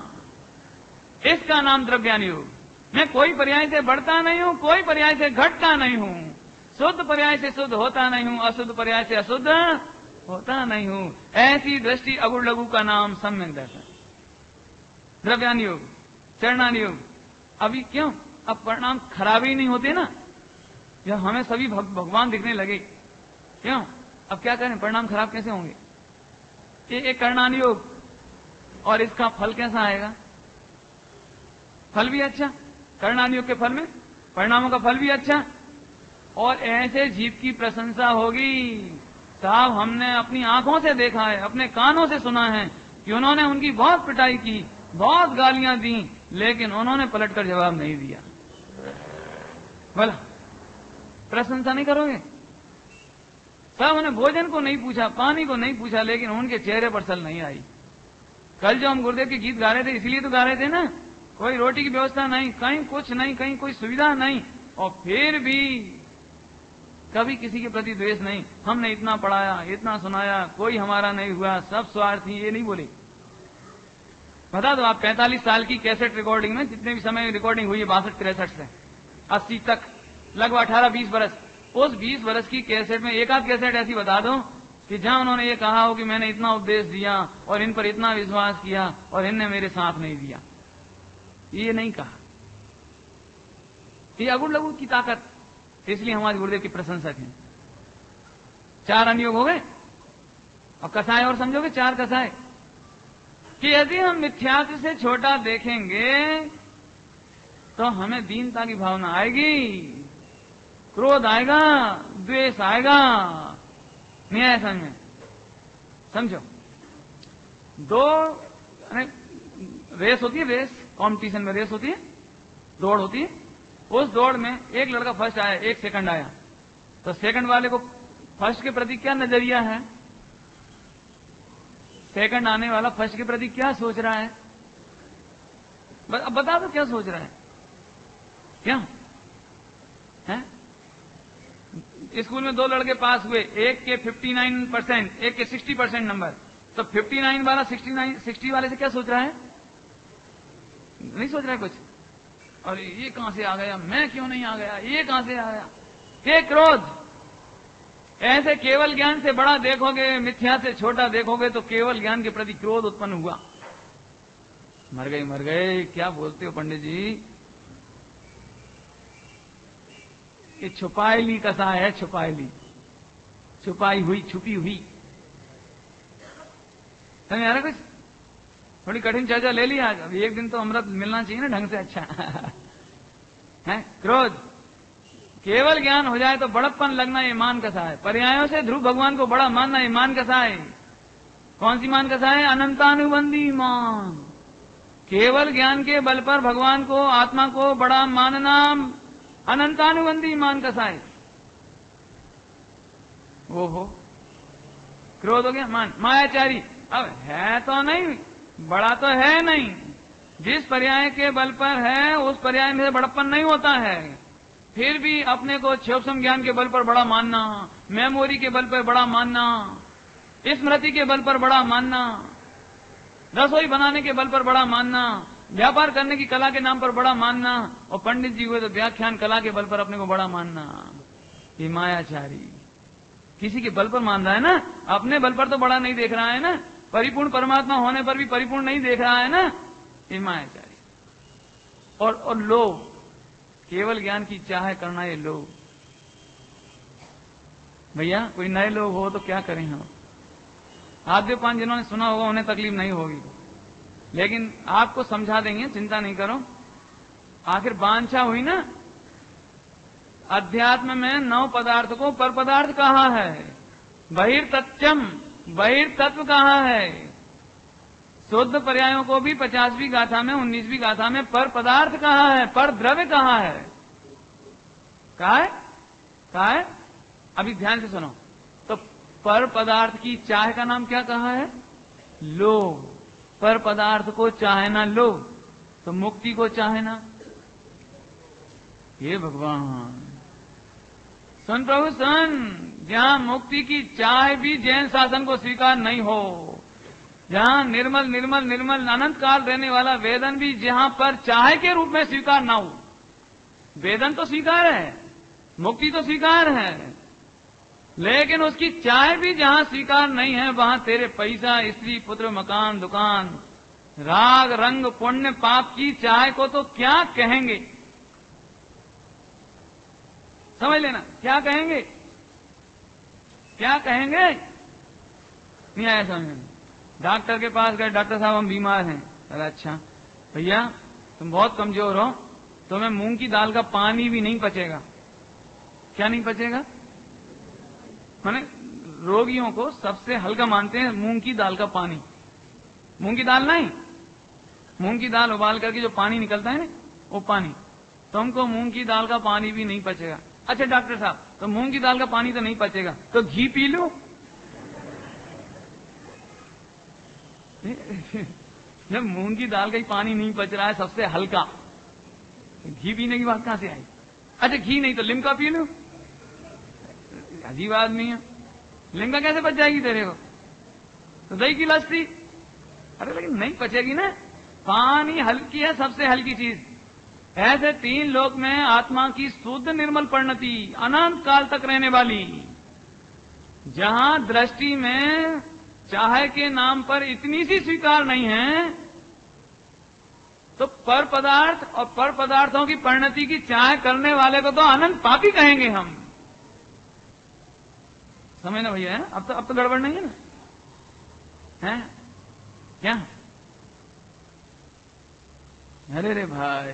इसका नाम द्रव्यानुयोग। मैं कोई पर्याय से बढ़ता नहीं हूं, कोई पर्याय से घटता नहीं हूं, शुद्ध पर्याय से शुद्ध होता नहीं हूं, अशुद्ध पर्याय से अशुद्ध होता नहीं हूं। ऐसी दृष्टि अगुड़ लघु का नाम सम्यक दर्शन। द्रव्यानुयोग, चरणानुयोग। अभी क्यों? अब परिणाम खराब ही नहीं होते ना, जब हमें सभी भग, भगवान दिखने लगे। क्यों? अब क्या करें, परिणाम खराब कैसे होंगे? ये एक कर्णानुयोग, और इसका फल कैसा आएगा? फल भी अच्छा, कर्णानुयोग के फल में परिणामों का फल भी अच्छा, और ऐसे जीव की प्रशंसा होगी। साहब हमने अपनी आंखों से देखा है, अपने कानों से सुना है कि उन्होंने उनकी बहुत पिटाई की, बहुत गालियां दी, लेकिन उन्होंने पलटकर जवाब नहीं दिया। बोला प्रशंसा नहीं करोगे? साहब उन्हें भोजन को नहीं पूछा, पानी को नहीं पूछा, लेकिन उनके चेहरे पर सल नहीं आई। कल जो हम गुरुदेव के गीत गा रहे थे, इसलिए तो गा रहे थे ना, कोई रोटी की व्यवस्था नहीं, कहीं कुछ नहीं, कहीं कोई सुविधा नहीं, और फिर भी कभी किसी के प्रति द्वेष नहीं। हमने इतना पढ़ाया, इतना सुनाया, कोई हमारा नहीं हुआ, सब स्वार्थी, ये नहीं बोले। बता दो आप, पैंतालीस साल की कैसेट रिकॉर्डिंग में जितने भी समय रिकॉर्डिंग हुई है, बासठ तिरसठ से अस्सी तक, लगभग अठारह बीस बरस, उस बीस बरस की कैसेट में एक आध कैसेट ऐसी बता दो कि जहां उन्होंने ये कहा हो कि मैंने इतना उपदेश दिया और इन पर इतना विश्वास किया और इनने मेरे साथ नहीं दिया। ये नहीं कहा। ये अगुण लघु की ताकत, इसलिए हमारे गुरुदेव की प्रशंसक हैं। चार अनुयोग हो गए। अब कसाय और समझोगे, चार कसाय कि यदि हम मिथ्यात्व से छोटा देखेंगे तो हमें दीनता की भावना आएगी, क्रोध आएगा, द्वेष आएगा। नहीं आया समझ में? समझो, दो रेस होती है, रेस कंपटीशन में रेस होती है, दौड़ होती है। उस दौड़ में एक लड़का फर्स्ट आया, एक सेकंड आया, तो सेकंड वाले को फर्स्ट के प्रति क्या नजरिया है? सेकंड आने वाला फर्स्ट के प्रति क्या सोच रहा है? अब बता दो क्या सोच रहा है? क्या है? स्कूल में दो लड़के पास हुए, एक के उनसठ परसेंट, एक के साठ परसेंट नंबर, तो उनसठ वाला उनहत्तर साठ वाले से क्या सोच रहा है? नहीं सोच रहा है कुछ। और ये कहां से आ गया, मैं क्यों नहीं आ गया, ये कहां से आ गया? ये क्रोध। ऐसे केवल ज्ञान से बड़ा देखोगे, मिथ्या से छोटा देखोगे, तो केवल ज्ञान के प्रति क्रोध उत्पन्न हुआ। मर गए मर गए, क्या बोलते हो पंडित जी? ये छुपाईली कसा है, छुपाईली, छुपाई हुई, छुपी हुई। समझ आ रहा कुछ? थोड़ी कठिन चर्चा ले ली आज। अब एक दिन तो अमृत मिलना चाहिए ना ढंग से। अच्छा है क्रोध। केवल ज्ञान हो जाए तो बड़प्पन लगना, ये मान कसा है। पर्यायों से ध्रुव भगवान को बड़ा मानना, ये मान कसा है। कौन सी मान कसा है? अनंतानुबंधी मान। केवल ज्ञान के बल पर भगवान को, आत्मा को बड़ा मानना अनंतानुबंधी मान कसा है। वो हो क्रोध हो गया, मान। मायाचारी, अब है तो नहीं, बड़ा तो है नहीं। जिस पर्याय के बल पर है उस पर्याय में बड़प्पन नहीं होता है। फिर भी अपने को सूक्ष्म ज्ञान के बल पर बड़ा मानना, मेमोरी के बल पर बड़ा मानना, स्मृति के बल पर बड़ा मानना, रसोई बनाने के बल पर बड़ा मानना, व्यापार करने की कला के नाम पर बड़ा मानना, और पंडित जी हुए तो व्याख्यान कला के बल पर अपने को बड़ा मानना। ये मायाचारी किसी के बल पर मान रहा है ना, अपने बल पर तो बड़ा नहीं देख रहा है ना, परिपूर्ण परमात्मा होने पर भी परिपूर्ण नहीं देख रहा है ना। ये मायाचारी। और और लोभ, केवल ज्ञान की चाह करना, ये लोभ। भैया कोई नए लोग हो तो क्या करें हम? आद्यपान जिन्होंने सुना होगा उन्हें तकलीफ नहीं होगी, लेकिन आपको समझा देंगे, चिंता नहीं करो। आखिर वांछा हुई ना। अध्यात्म में नौ पदार्थ को पर पदार्थ कहा है। बहिर्तत्यम, बहिर्तत्व कहा है। शुद्ध पर्यायों को भी पचासवीं गाथा में, उन्नीसवीं गाथा में पर पदार्थ कहा है, पर द्रव्य कहा है। कहा है? कहा है? अभी ध्यान से सुनो। तो पर पदार्थ की चाह का नाम क्या कहा है? लोभ। पर पदार्थ को चाहना लोभ, तो मुक्ति को चाहना। ये भगवान सुन प्रभु सुन, जहां मुक्ति की चाह भी जैन शासन को स्वीकार नहीं हो, जहां निर्मल निर्मल निर्मल अनंत काल रहने वाला वेदन भी जहां पर चाह के रूप में स्वीकार ना हो। वेदन तो स्वीकार है, मुक्ति तो स्वीकार है, लेकिन उसकी चाह भी जहां स्वीकार नहीं है, वहां तेरे पैसा, स्त्री, पुत्र, मकान, दुकान, राग रंग पुण्य पाप की चाह को तो क्या कहेंगे? समझ लेना, क्या कहेंगे? क्या कहेंगे? नहीं आया समझ में? डॉक्टर के पास गए, डॉक्टर साहब हम बीमार हैं। अरे अच्छा भैया तुम बहुत कमजोर हो, तुम्हें मूंग की दाल का पानी भी नहीं पचेगा। क्या नहीं पचेगा? माने रोगियों को सबसे हल्का मानते हैं मूंग की दाल का पानी। मूंग की दाल नहीं, मूंग की दाल उबाल करके जो पानी निकलता है ना, वो पानी। तुमको मूंग की दाल का पानी भी नहीं पचेगा। अच्छा डॉक्टर साहब तो मूंग की दाल का पानी तो नहीं पचेगा, तो घी पी लो। जब मूंग की दाल का ही पानी नहीं पच रहा है सबसे हल्का, घी पीने की बात कहां से आई? अच्छा घी नहीं तो लिम्का पी लो। अजीब आदमी है, लिंगा कैसे पच जाएगी तेरे को? तो दही की लस्सी, अरे लेकिन नहीं पचेगी ना, पानी हल्की है, सबसे हल्की चीज। ऐसे तीन लोक में आत्मा की शुद्ध निर्मल परिणति अनंत काल तक रहने वाली, जहां दृष्टि में चाहे के नाम पर इतनी सी स्वीकार नहीं है, तो पर पदार्थ और पर पदार्थों की परिणति की चाह करने वाले को तो अनंत पापी कहेंगे हम। समझ ना भैया, है अब तो अब तो गड़बड़ नहीं है ना, है क्या? अरे रे भाई,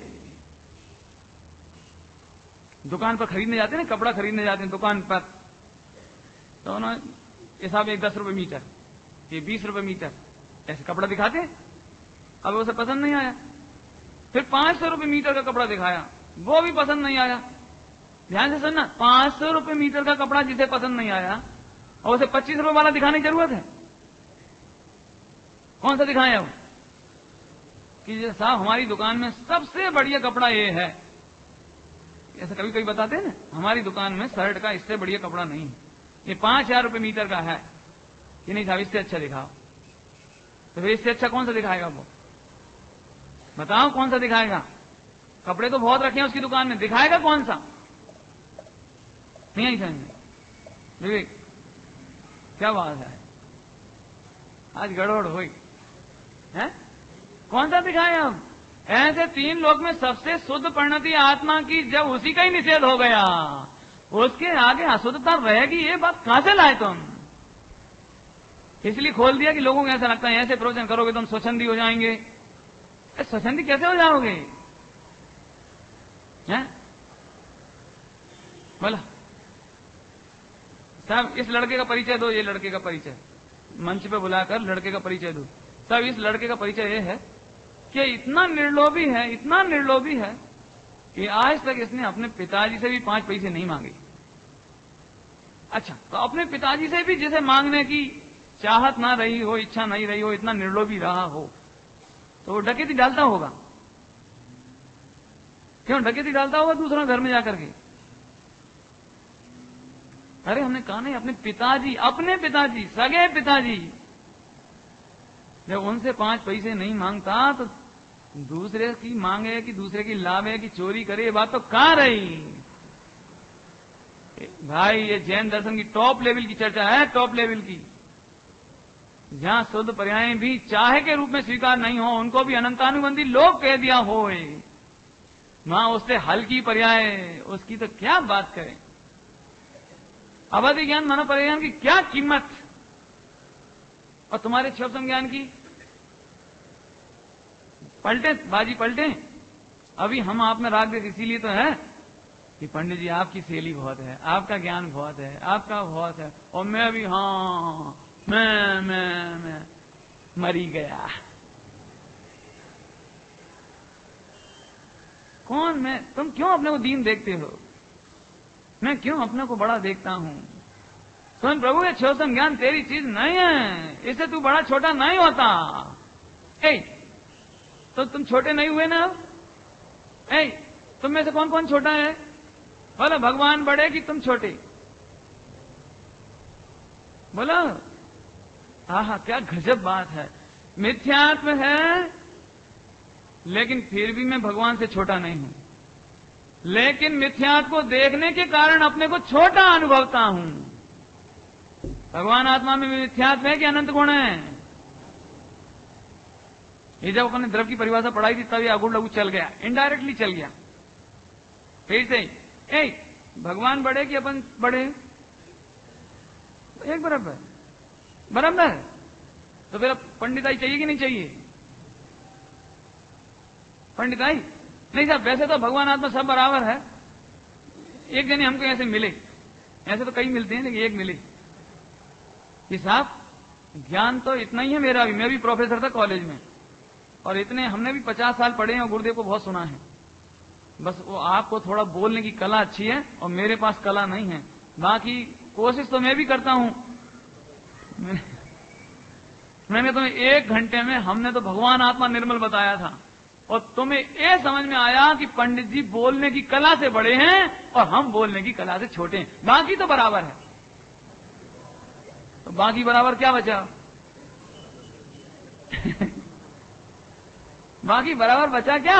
दुकान पर खरीदने जाते हैं ना, कपड़ा खरीदने जाते हैं दुकान पर, तो उन्होंने ये साहब एक दस रुपए मीटर, ये बीस रुपए मीटर, ऐसे कपड़ा दिखाते हैं। अब उसे पसंद नहीं आया, फिर पांच सौ रुपए मीटर का कपड़ा दिखाया, वो भी पसंद नहीं आया। ध्यान से सुनना, पांच सौ रुपए मीटर का कपड़ा जिसे पसंद नहीं आया और उसे पच्चीस रुपए वाला दिखाने की जरूरत है? कौन सा दिखाया वो कि साहब हमारी दुकान में सबसे बढ़िया कपड़ा ये है, ऐसा कभी कभी बताते हैं ना, हमारी दुकान में शर्ट का इससे बढ़िया कपड़ा नहीं है, ये पांच हजार रुपए मीटर का है, कि नहीं साहब इससे अच्छा दिखाओ। तो फिर इससे अच्छा कौन सा दिखाएगा वो? बताओ कौन सा दिखाएगा? कपड़े तो बहुत रखे हैं उसकी दुकान में, दिखाएगा कौन सा? नहीं आई समझ में विवेक, क्या बात है, आज गड़बड़ हुई है? कौन सा दिखाए हम? ऐसे तीन लोक में सबसे शुद्ध परिणति आत्मा की, जब उसी का ही निषेध हो गया, उसके आगे अशुद्धता रहेगी, ये बात कहां से लाए तुम? इसलिए खोल दिया कि लोगों को ऐसा लगता है ऐसे प्रवचन करोगे तुम स्वच्छंदी हो जाएंगे। स्वच्छंदी कैसे हो जाओगे? हैं? बोला साहब इस लड़के का परिचय दो, ये लड़के का परिचय मंच पे बुलाकर लड़के का परिचय दो। साहब इस लड़के का परिचय ये है कि इतना निर्लोभी है, इतना निर्लोभी है कि आज तक इसने अपने पिताजी से भी पांच पैसे नहीं मांगे। अच्छा, तो अपने पिताजी से भी जिसे मांगने की चाहत ना रही हो, इच्छा नहीं रही हो, इतना निर्लोभी रहा हो, तो वो डकैती डालता होगा क्यों? डकैती डालता होगा दूसरों घर में जाकर के। अरे हमने कहा नहीं, अपने पिताजी, अपने पिताजी, सगे पिताजी, जब उनसे पांच पैसे नहीं मांगता तो दूसरे की मांगे कि दूसरे की लावे कि चोरी करे, ये बात तो कहां रही भाई? ये जैन दर्शन की टॉप लेवल की चर्चा है, टॉप लेवल की, जहां शुद्ध पर्याय भी चाहे के रूप में स्वीकार नहीं हो, उनको भी अनंतानुबंधी लोग कह दिया हो, वहां उससे हल्की पर्याय, उसकी तो क्या बात करें। अवधि ज्ञान मनो परिज्ञान की क्या कीमत, और तुम्हारे क्षोभ ज्ञान की पलटे, बाजी पलटे। अभी हम आप में राग देख इसीलिए तो है कि पंडित जी आपकी शैली बहुत है, आपका ज्ञान बहुत है, आपका बहुत है, और मैं भी हाँ मैं मैं मैं मरी गया। कौन मैं? तुम क्यों अपने को दीन देखते हो? मैं क्यों अपने को बड़ा देखता हूं? सुन प्रभु, ये छोसम ज्ञान तेरी चीज नहीं है, इससे तू बड़ा छोटा नहीं होता। ए, तो तुम छोटे नहीं हुए ना? ए, तुम में से कौन कौन छोटा है? बोलो भगवान बड़े कि तुम छोटे? बोलो। हाँ हाँ, क्या गजब बात है। मिथ्यात्व है, लेकिन फिर भी मैं भगवान से छोटा नहीं हूं, लेकिन मिथ्यात्व को देखने के कारण अपने को छोटा अनुभवता हूं। भगवान आत्मा में मिथ्यात्व है कि अनंत गुण है? ये जब अपने द्रव की परिभाषा पढ़ाई थी तब ये अगुण लघु चल गया, इनडायरेक्टली चल गया। फिर से ए, भगवान बड़े कि अपन बड़े? एक बराबर बराबर है। तो फिर पंडिताई चाहिए कि नहीं चाहिए? पंडिताई नहीं साहब, वैसे तो भगवान आत्मा सब बराबर है। एक जने हमको ऐसे मिले, ऐसे तो कई मिलते हैं लेकिन एक मिले कि साहब ज्ञान तो इतना ही है मेरा भी, मैं भी प्रोफेसर था कॉलेज में, और इतने हमने भी पचास साल पढ़े हैं और गुरुदेव को बहुत सुना है, बस वो आपको थोड़ा बोलने की कला अच्छी है और मेरे पास कला नहीं है, बाकी कोशिश तो मैं भी करता हूं। मैंने तुम्हें एक घंटे में हमने तो भगवान आत्मा निर्मल बताया था, और तुम्हें ये समझ में आया कि पंडित जी बोलने की कला से बड़े हैं और हम बोलने की कला से छोटे हैं, बाकी तो बराबर है। तो बाकी बराबर क्या बचा? बाकी बराबर बचा क्या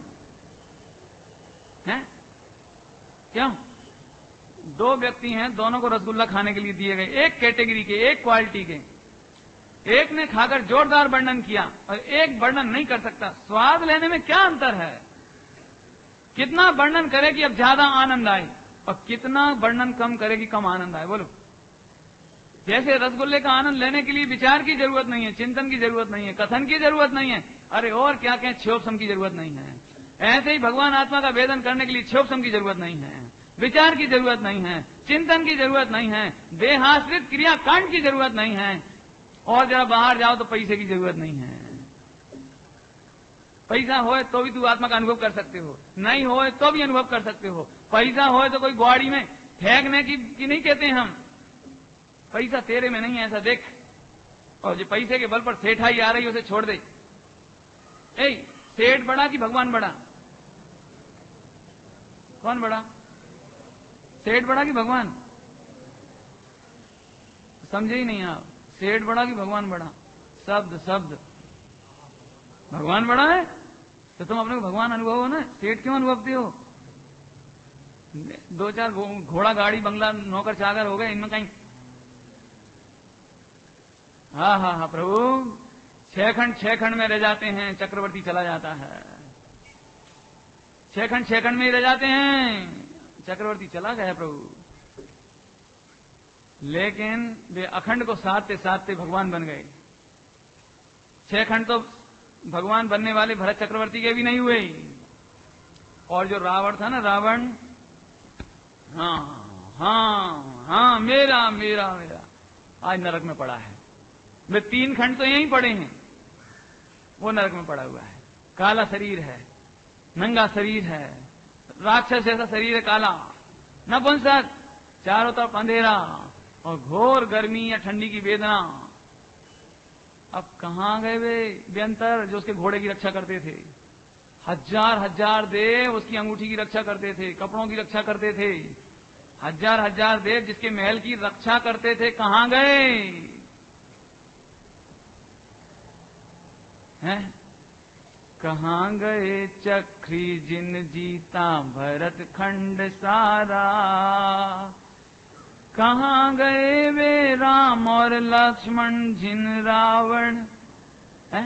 है? क्यों? दो व्यक्ति हैं, दोनों को रसगुल्ला खाने के लिए दिए गए, एक कैटेगरी के, एक क्वालिटी के। एक ने खाकर जोरदार वर्णन किया और एक वर्णन नहीं कर सकता। स्वाद लेने में क्या अंतर है? कितना वर्णन करे कि अब ज्यादा आनंद आए और कितना वर्णन कम करे कि कम आनंद आए? बोलो। जैसे रसगुल्ले का आनंद लेने के लिए विचार की जरूरत नहीं है, चिंतन की जरूरत नहीं है, कथन की जरूरत नहीं है, अरे और क्या कहें, क्षोभसम की जरूरत नहीं है। ऐसे ही भगवान आत्मा का वेदन करने के लिए क्षोभसम की जरूरत नहीं है, विचार की जरूरत नहीं है, चिंतन की जरूरत नहीं है, देहाश्रित क्रियाकांड की जरूरत नहीं है, और जरा बाहर जाओ तो पैसे की जरूरत नहीं है। पैसा होए तो भी तू आत्मा का अनुभव कर सकते हो, नहीं होए तो भी अनुभव कर सकते हो। पैसा होए तो कोई ग्वाड़ी में फेंकने की, की नहीं कहते हम, पैसा तेरे में नहीं है ऐसा देख, और जो पैसे के बल पर सेठाई आ रही है उसे छोड़ दे। ए, सेठ बड़ा कि भगवान बड़ा? कौन बड़ा? सेठ बड़ा कि भगवान? समझे ही नहीं आप। सेठ बड़ा कि भगवान बड़ा? शब्द शब्द। भगवान बड़ा है तो तुम अपने को भगवान अनुभव हो ना, सेठ क्यों अनुभवते हो? दो चार घोड़ा गाड़ी बंगला नौकर चाकर हो गए, इनमें कहीं हाँ हाँ हाँ प्रभु, छह खंड छह खंड में रह जाते हैं, चक्रवर्ती चला जाता है। छह खंड छह खंड में ही रह जाते हैं, चक्रवर्ती चला गया प्रभु। लेकिन वे अखंड को साधते साधते भगवान बन गए। छह खंड तो भगवान बनने वाले भरत चक्रवर्ती के भी नहीं हुए। और जो रावण था ना, रावण, हाँ हाँ हाँ मेरा मेरा मेरा, आज नरक में पड़ा है। वे तीन खंड तो यहीं पड़े हैं, वो नरक में पड़ा हुआ है। काला शरीर है, नंगा शरीर है, राक्षस जैसा शरीर है, काला नपुंसक, चारों तरफ अंधेरा और घोर गर्मी या ठंडी की वेदना। अब कहां गए वे व्यंतर जो उसके घोड़े की रक्षा करते थे? हजार हजार देव उसकी अंगूठी की रक्षा करते थे, कपड़ों की रक्षा करते थे। हजार हजार देव जिसके महल की रक्षा करते थे, कहां गए हैं? कहां गए चक्री जिन जीता भरत खंड सारा? कहां गए वे राम और लक्ष्मण जिन रावण? है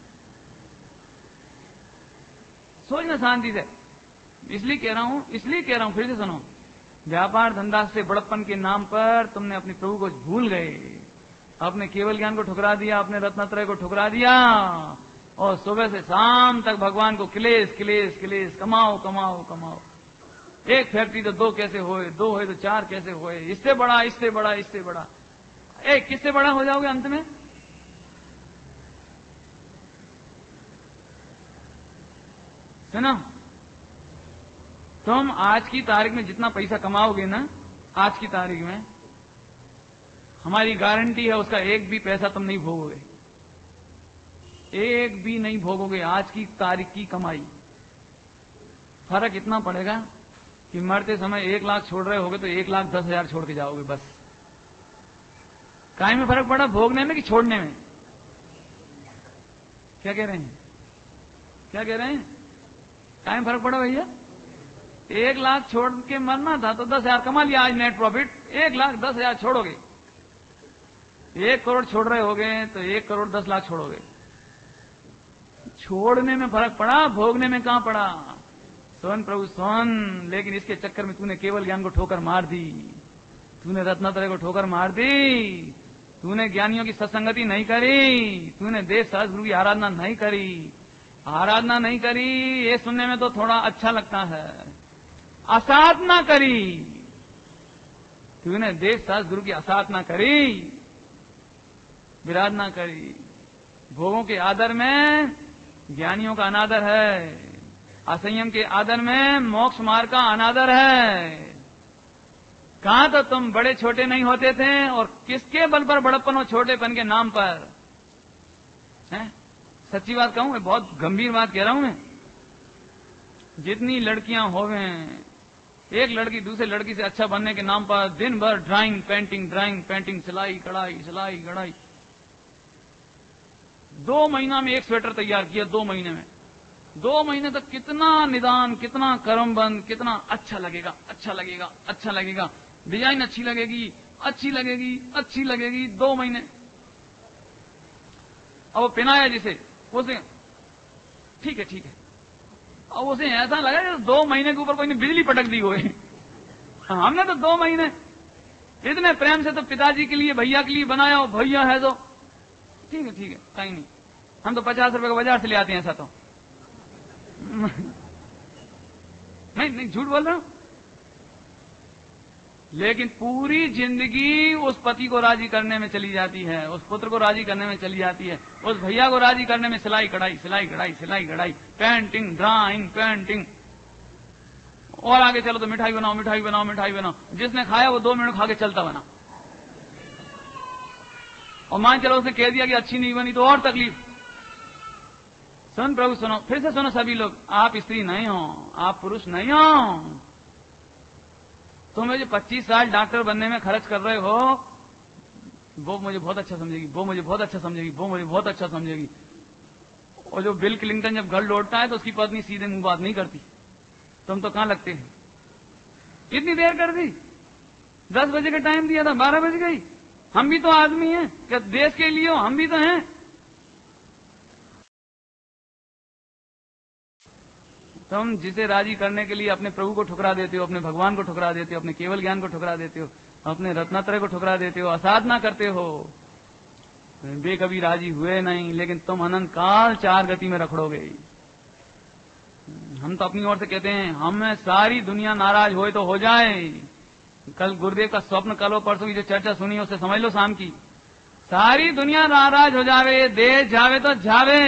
सोचना शांति से, इसलिए कह रहा हूं इसलिए कह रहा हूं फिर से सुनो। व्यापार धंधा से बड़प्पन के नाम पर तुमने अपने प्रभु को भूल गए, अपने केवल ज्ञान को ठुकरा दिया, अपने रत्नत्रय को ठुकरा दिया, और सुबह से शाम तक भगवान को क्लेश क्लेश क्लेश, कमाओ कमाओ कमाओ। एक फैक्ट्री तो दो कैसे होए, दो होए तो चार कैसे होए, इससे बड़ा इससे बड़ा इससे बड़ा, एक किससे बड़ा हो जाओगे अंत में? सुनो, तुम आज की तारीख में जितना पैसा कमाओगे ना, आज की तारीख में हमारी गारंटी है उसका एक भी पैसा तुम नहीं भोगोगे, एक भी नहीं भोगोगे आज की तारीख की कमाई। फर्क इतना पड़ेगा कि मरते समय एक लाख छोड़ रहे होगे तो एक लाख दस हजार छोड़ के जाओगे, बस। काय में फर्क पड़ा, भोगने में कि छोड़ने में? क्या कह रहे हैं, क्या कह रहे हैं? काय में फर्क पड़ा भैया? एक लाख छोड़ के मरना था तो दस हजार कमा लिया आज नेट प्रॉफिट, एक लाख दस हजार छोड़ोगे। एक करोड़ छोड़ रहे होगे तो एक करोड़ दस लाख छोड़ोगे। छोड़ने में फर्क पड़ा, भोगने में कहां पड़ा? सोन प्रभु सोन, लेकिन इसके चक्कर में तूने केवल ज्ञान को ठोकर मार दी, तूने रत्नत्रय को ठोकर मार दी, तूने ज्ञानियों की सत्संगति नहीं करी, तूने देव सहज गुरु की आराधना नहीं करी। आराधना नहीं करी ये सुनने में तो थोड़ा अच्छा लगता है, असाधना करी, तूने देव सहज गुरु की असाधना करी, विराधना करी। भोगों के आदर में ज्ञानियों का अनादर है, असंयम के आदर में मोक्ष मार्ग का अनादर है। कहां तो तुम बड़े छोटे नहीं होते थे, और किसके बल पर बड़प्पन हो छोटेपन के नाम पर? है सच्ची बात कहूं, मैं बहुत गंभीर बात कह रहा हूं मैं। जितनी लड़कियां होवें एक लड़की दूसरे लड़की से अच्छा बनने के नाम पर दिन भर ड्राइंग पेंटिंग ड्राइंग पेंटिंग, सिलाई कढ़ाई सिलाई कढ़ाई। दो महीना में एक स्वेटर तैयार किया, दो महीने में। दो महीने तक कितना निदान, कितना कर्मबंध, कितना अच्छा लगेगा अच्छा लगेगा अच्छा लगेगा, डिजाइन अच्छी लगेगी अच्छी लगेगी अच्छी लगेगी। दो महीने अब वो पिनाया जिसे उसे ठीक है ठीक है, अब उसे ऐसा लगा कि दो महीने के ऊपर कोई ने बिजली पटक दी हुई। हमने तो दो महीने इतने प्रेम से तो पिताजी के लिए भैया के लिए बनाया हो, भैया है तो ठीक है ठीक है कहीं नहीं, हम तो पचास रुपए का बाजार से ले आते हैं ऐसा तो नहीं नहीं झूठ बोल रहा हूं। लेकिन पूरी जिंदगी उस पति को राजी करने में चली जाती है, उस पुत्र को राजी करने में चली जाती है, उस भैया को राजी करने में सिलाई कढ़ाई सिलाई कढ़ाई सिलाई कढ़ाई, पेंटिंग ड्राइंग पेंटिंग। और आगे चलो तो मिठाई बनाओ मिठाई बनाओ मिठाई बनाओ। जिसने खाया वो दो मिनट खा के चलता बना, और मान चलो उसने कह दिया कि अच्छी नहीं बनी तो और तकलीफ। सुन प्रभु सुनो, फिर से सुनो सभी लोग, आप स्त्री नहीं हो, आप पुरुष नहीं हो। तुम जो पच्चीस साल डॉक्टर बनने में खर्च कर रहे हो, वो मुझे बहुत अच्छा समझेगी, वो मुझे बहुत अच्छा समझेगी, वो मुझे बहुत अच्छा समझेगी। और जो बिल क्लिंटन जब घर लौटता है तो उसकी पत्नी सीधे मुंह बात नहीं करती। तुम तो कहां लगते हैं, इतनी देर कर दी, दस बजे का टाइम दिया था, बारह बज गई। हम भी तो आदमी हैं, क्या देश के लिए हो, हम भी तो हैं। तुम जिसे राजी करने के लिए अपने प्रभु को ठुकरा देते हो, अपने भगवान को ठुकरा देते हो, अपने केवल ज्ञान को ठुकरा देते हो, अपने रत्नात्रय को ठुकरा देते हो, असाधना करते हो, वे कभी राजी हुए नहीं, लेकिन तुम अनंत काल चार गति में रखड़ोगे। हम तो अपनी ओर से कहते हैं हमें सारी दुनिया नाराज होए तो हो जाए। कल गुरुदेव का स्वप्न, कल परसों की जो चर्चा सुनी उससे समझ लो शाम की, सारी दुनिया नाराज हो जावे, देश जावे तो जावे,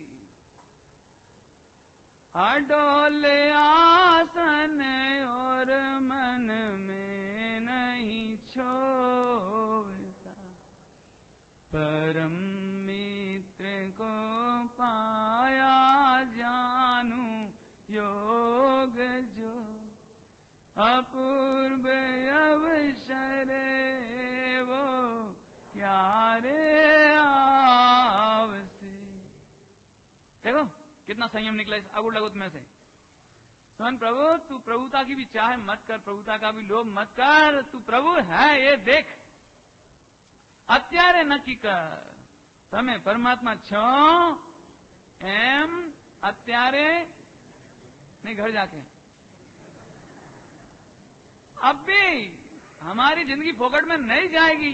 अडोले आसन और मन में नहीं छोड़ता, परम मित्र को पाया जानू योग जो, अपूर्व अवसर वो क्या रे आवसे। देखो कितना संयम निकला इस अगुड़ लगुत में से। सुन प्रभु, तू प्रभुता की भी चाह मत कर, प्रभुता का भी लोभ मत कर, तू प्रभु है ये देख, અત્યારે નક્કી કર તમે પરમાત્મા છો એમ અત્યારે नहीं, घर जाके। अब भी हमारी जिंदगी फोकट में नहीं जाएगी,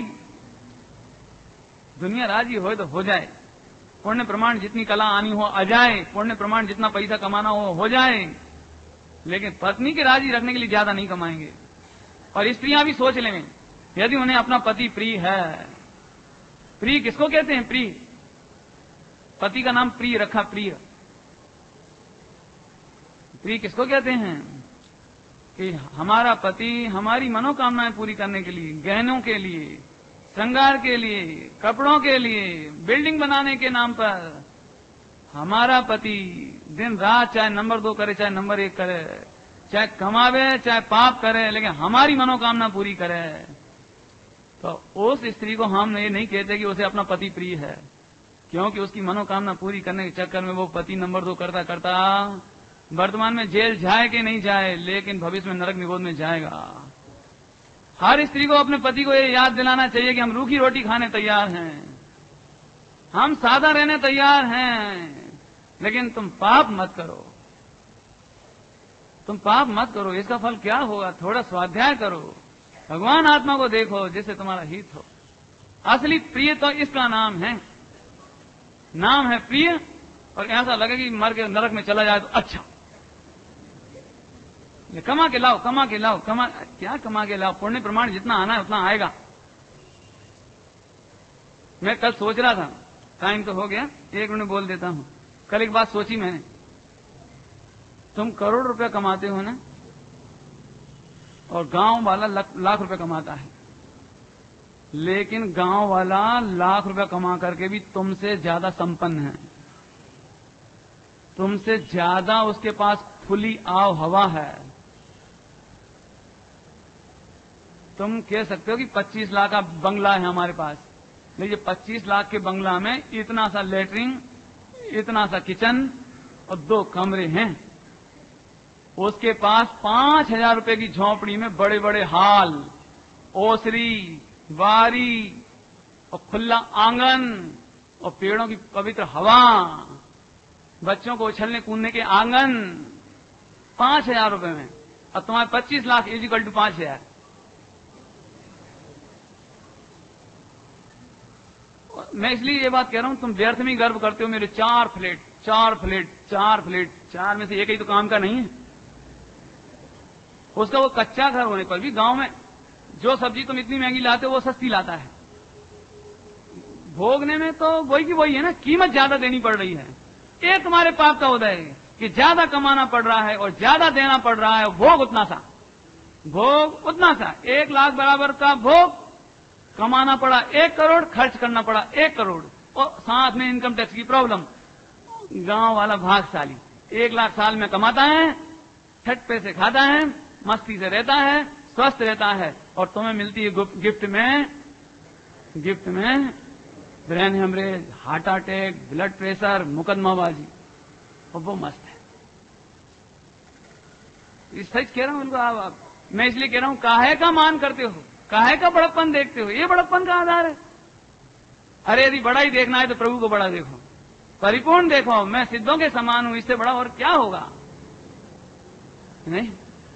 दुनिया राजी हो तो हो जाए, पुण्य प्रमाण जितनी कला आनी हो आ जाए, पुण्य प्रमाण जितना पैसा कमाना हो हो जाए, लेकिन पत्नी के राजी रखने के लिए ज्यादा नहीं कमाएंगे। और स्त्रियां भी सोच लें, यदि उन्हें अपना पति प्रिय है, प्रिय किसको कहते हैं, प्रिय, पति का नाम प्रिय रखा, प्रिय, प्रिय किसको कहते हैं कि हमारा पति हमारी मनोकामनाएं पूरी करने के लिए, गहनों के लिए, श्रृंगार के लिए, कपड़ों के लिए, बिल्डिंग बनाने के नाम पर, हमारा पति दिन रात चाहे नंबर दो करे चाहे नंबर एक करे, चाहे कमावे चाहे पाप करे, लेकिन हमारी मनोकामना पूरी करे। तो उस स्त्री को हम ये नहीं कहते कि उसे अपना पति प्रिय है, क्योंकि उसकी मनोकामना पूरी करने के चक्कर में वो पति नंबर दो करता करता वर्तमान में जेल जाए कि नहीं जाए, लेकिन भविष्य में नरक निगोद में जाएगा। हर स्त्री को अपने पति को ये याद दिलाना चाहिए कि हम रूखी रोटी खाने तैयार हैं, हम सादा रहने तैयार हैं, लेकिन तुम पाप मत करो, तुम पाप मत करो। इसका फल क्या होगा, थोड़ा स्वाध्याय करो, भगवान आत्मा को देखो जिससे तुम्हारा हित हो। असली प्रिय तो इसका नाम है, नाम है प्रिय, और ऐसा लगे कि मर के नरक में चला जाए तो अच्छा, ये कमा के लाओ कमा के लाओ कमा क्या कमा के लाओ, पुण्य प्रमाण जितना आना है उतना आएगा। मैं कल सोच रहा था, टाइम तो हो गया, एक मिनट बोल देता हूं। कल एक बात सोची मैंने, तुम करोड़ रुपया कमाते हो ना, और गांव वाला लाख रुपया कमाता है, लेकिन गांव वाला लाख रुपया कमा करके भी तुमसे ज्यादा संपन्न है, तुमसे ज्यादा उसके पास खुली आव हवा है, तुम कह सकते हो कि पच्चीस लाख का बंगला है हमारे पास, लेकिन पच्चीस लाख के बंगला में इतना सा लेटरिन, इतना सा किचन और दो कमरे हैं। उसके पास पांच हजार रुपए की झोंपड़ी में बड़े बड़े हाल, ओसरी, बारी और खुला आंगन और पेड़ों की पवित्र हवा, बच्चों को उछलने कूदने के आंगन, पांच हजार रुपए में। और तुम्हारे पच्चीस लाख इज इक्वल टू पांच हजार। मैं इसलिए ये बात कह रहा हूं, तुम व्यर्थ में गर्व करते हो मेरे चार फ्लैट, चार फ्लैट, चार फ्लैट, चार में से एक ही तो काम का नहीं है। उसका वो कच्चा घर होने पर भी गांव में जो सब्जी तुम इतनी महंगी लाते हो वो सस्ती लाता है। भोगने में तो वही की वही है ना, कीमत ज्यादा देनी पड़ रही है। एक तुम्हारे पाप का उदय है कि ज्यादा कमाना पड़ रहा है और ज्यादा देना पड़ रहा है। भोग उतना सा, भोग उतना सा, एक लाख बराबर का भोग कमाना पड़ा एक करोड़, खर्च करना पड़ा एक करोड़, और साथ में इनकम टैक्स की प्रॉब्लम। गांव वाला भागशाली एक लाख साल में कमाता है, छठ पैसे खाता है, मस्ती से रहता है, स्वस्थ रहता है, और तुम्हें मिलती है गिफ्ट में, गिफ्ट में brain haemorrhage, heart attack, blood pressure, मुकदमाबाजी, और वो मस्त है। इस सच कह रहा हूं उनको। आप, आप मैं इसलिए कह रहा हूं, काहे का मान करते हो, काहे का बड़प्पन देखते हो, ये बड़प्पन का आधार है। अरे यदि बड़ा ही देखना है तो प्रभु को बड़ा देखो, परिपूर्ण देखो, मैं सिद्धों के समान हूं, इससे बड़ा और क्या होगा। नहीं,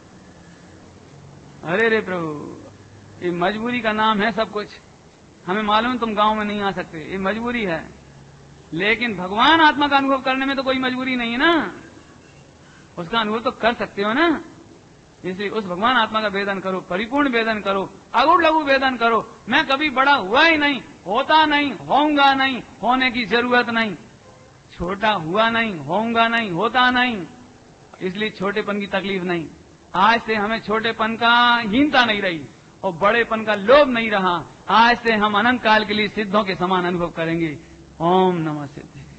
अरे रे प्रभु, ये मजबूरी का नाम है सब कुछ। हमें मालूम तुम गांव में नहीं आ सकते, ये मजबूरी है, लेकिन भगवान आत्मा का अनुभव करने में तो कोई मजबूरी नहीं है ना, उसका अनुभव तो कर सकते हो ना। इसलिए उस भगवान आत्मा का वेदन करो, परिपूर्ण वेदन करो, अगुण लघु वेदन करो। मैं कभी बड़ा हुआ ही नहीं, होता नहीं, होऊंगा नहीं, होने की जरूरत नहीं, छोटा हुआ नहीं, होऊंगा नहीं, होता नहीं, इसलिए छोटेपन की तकलीफ नहीं। आज से हमें छोटेपन का हीनता नहीं रही और बड़ेपन का लोभ नहीं रहा। आज से हम अनंत काल के लिए सिद्धों के समान अनुभव करेंगे। ओम नमः सिद्धे।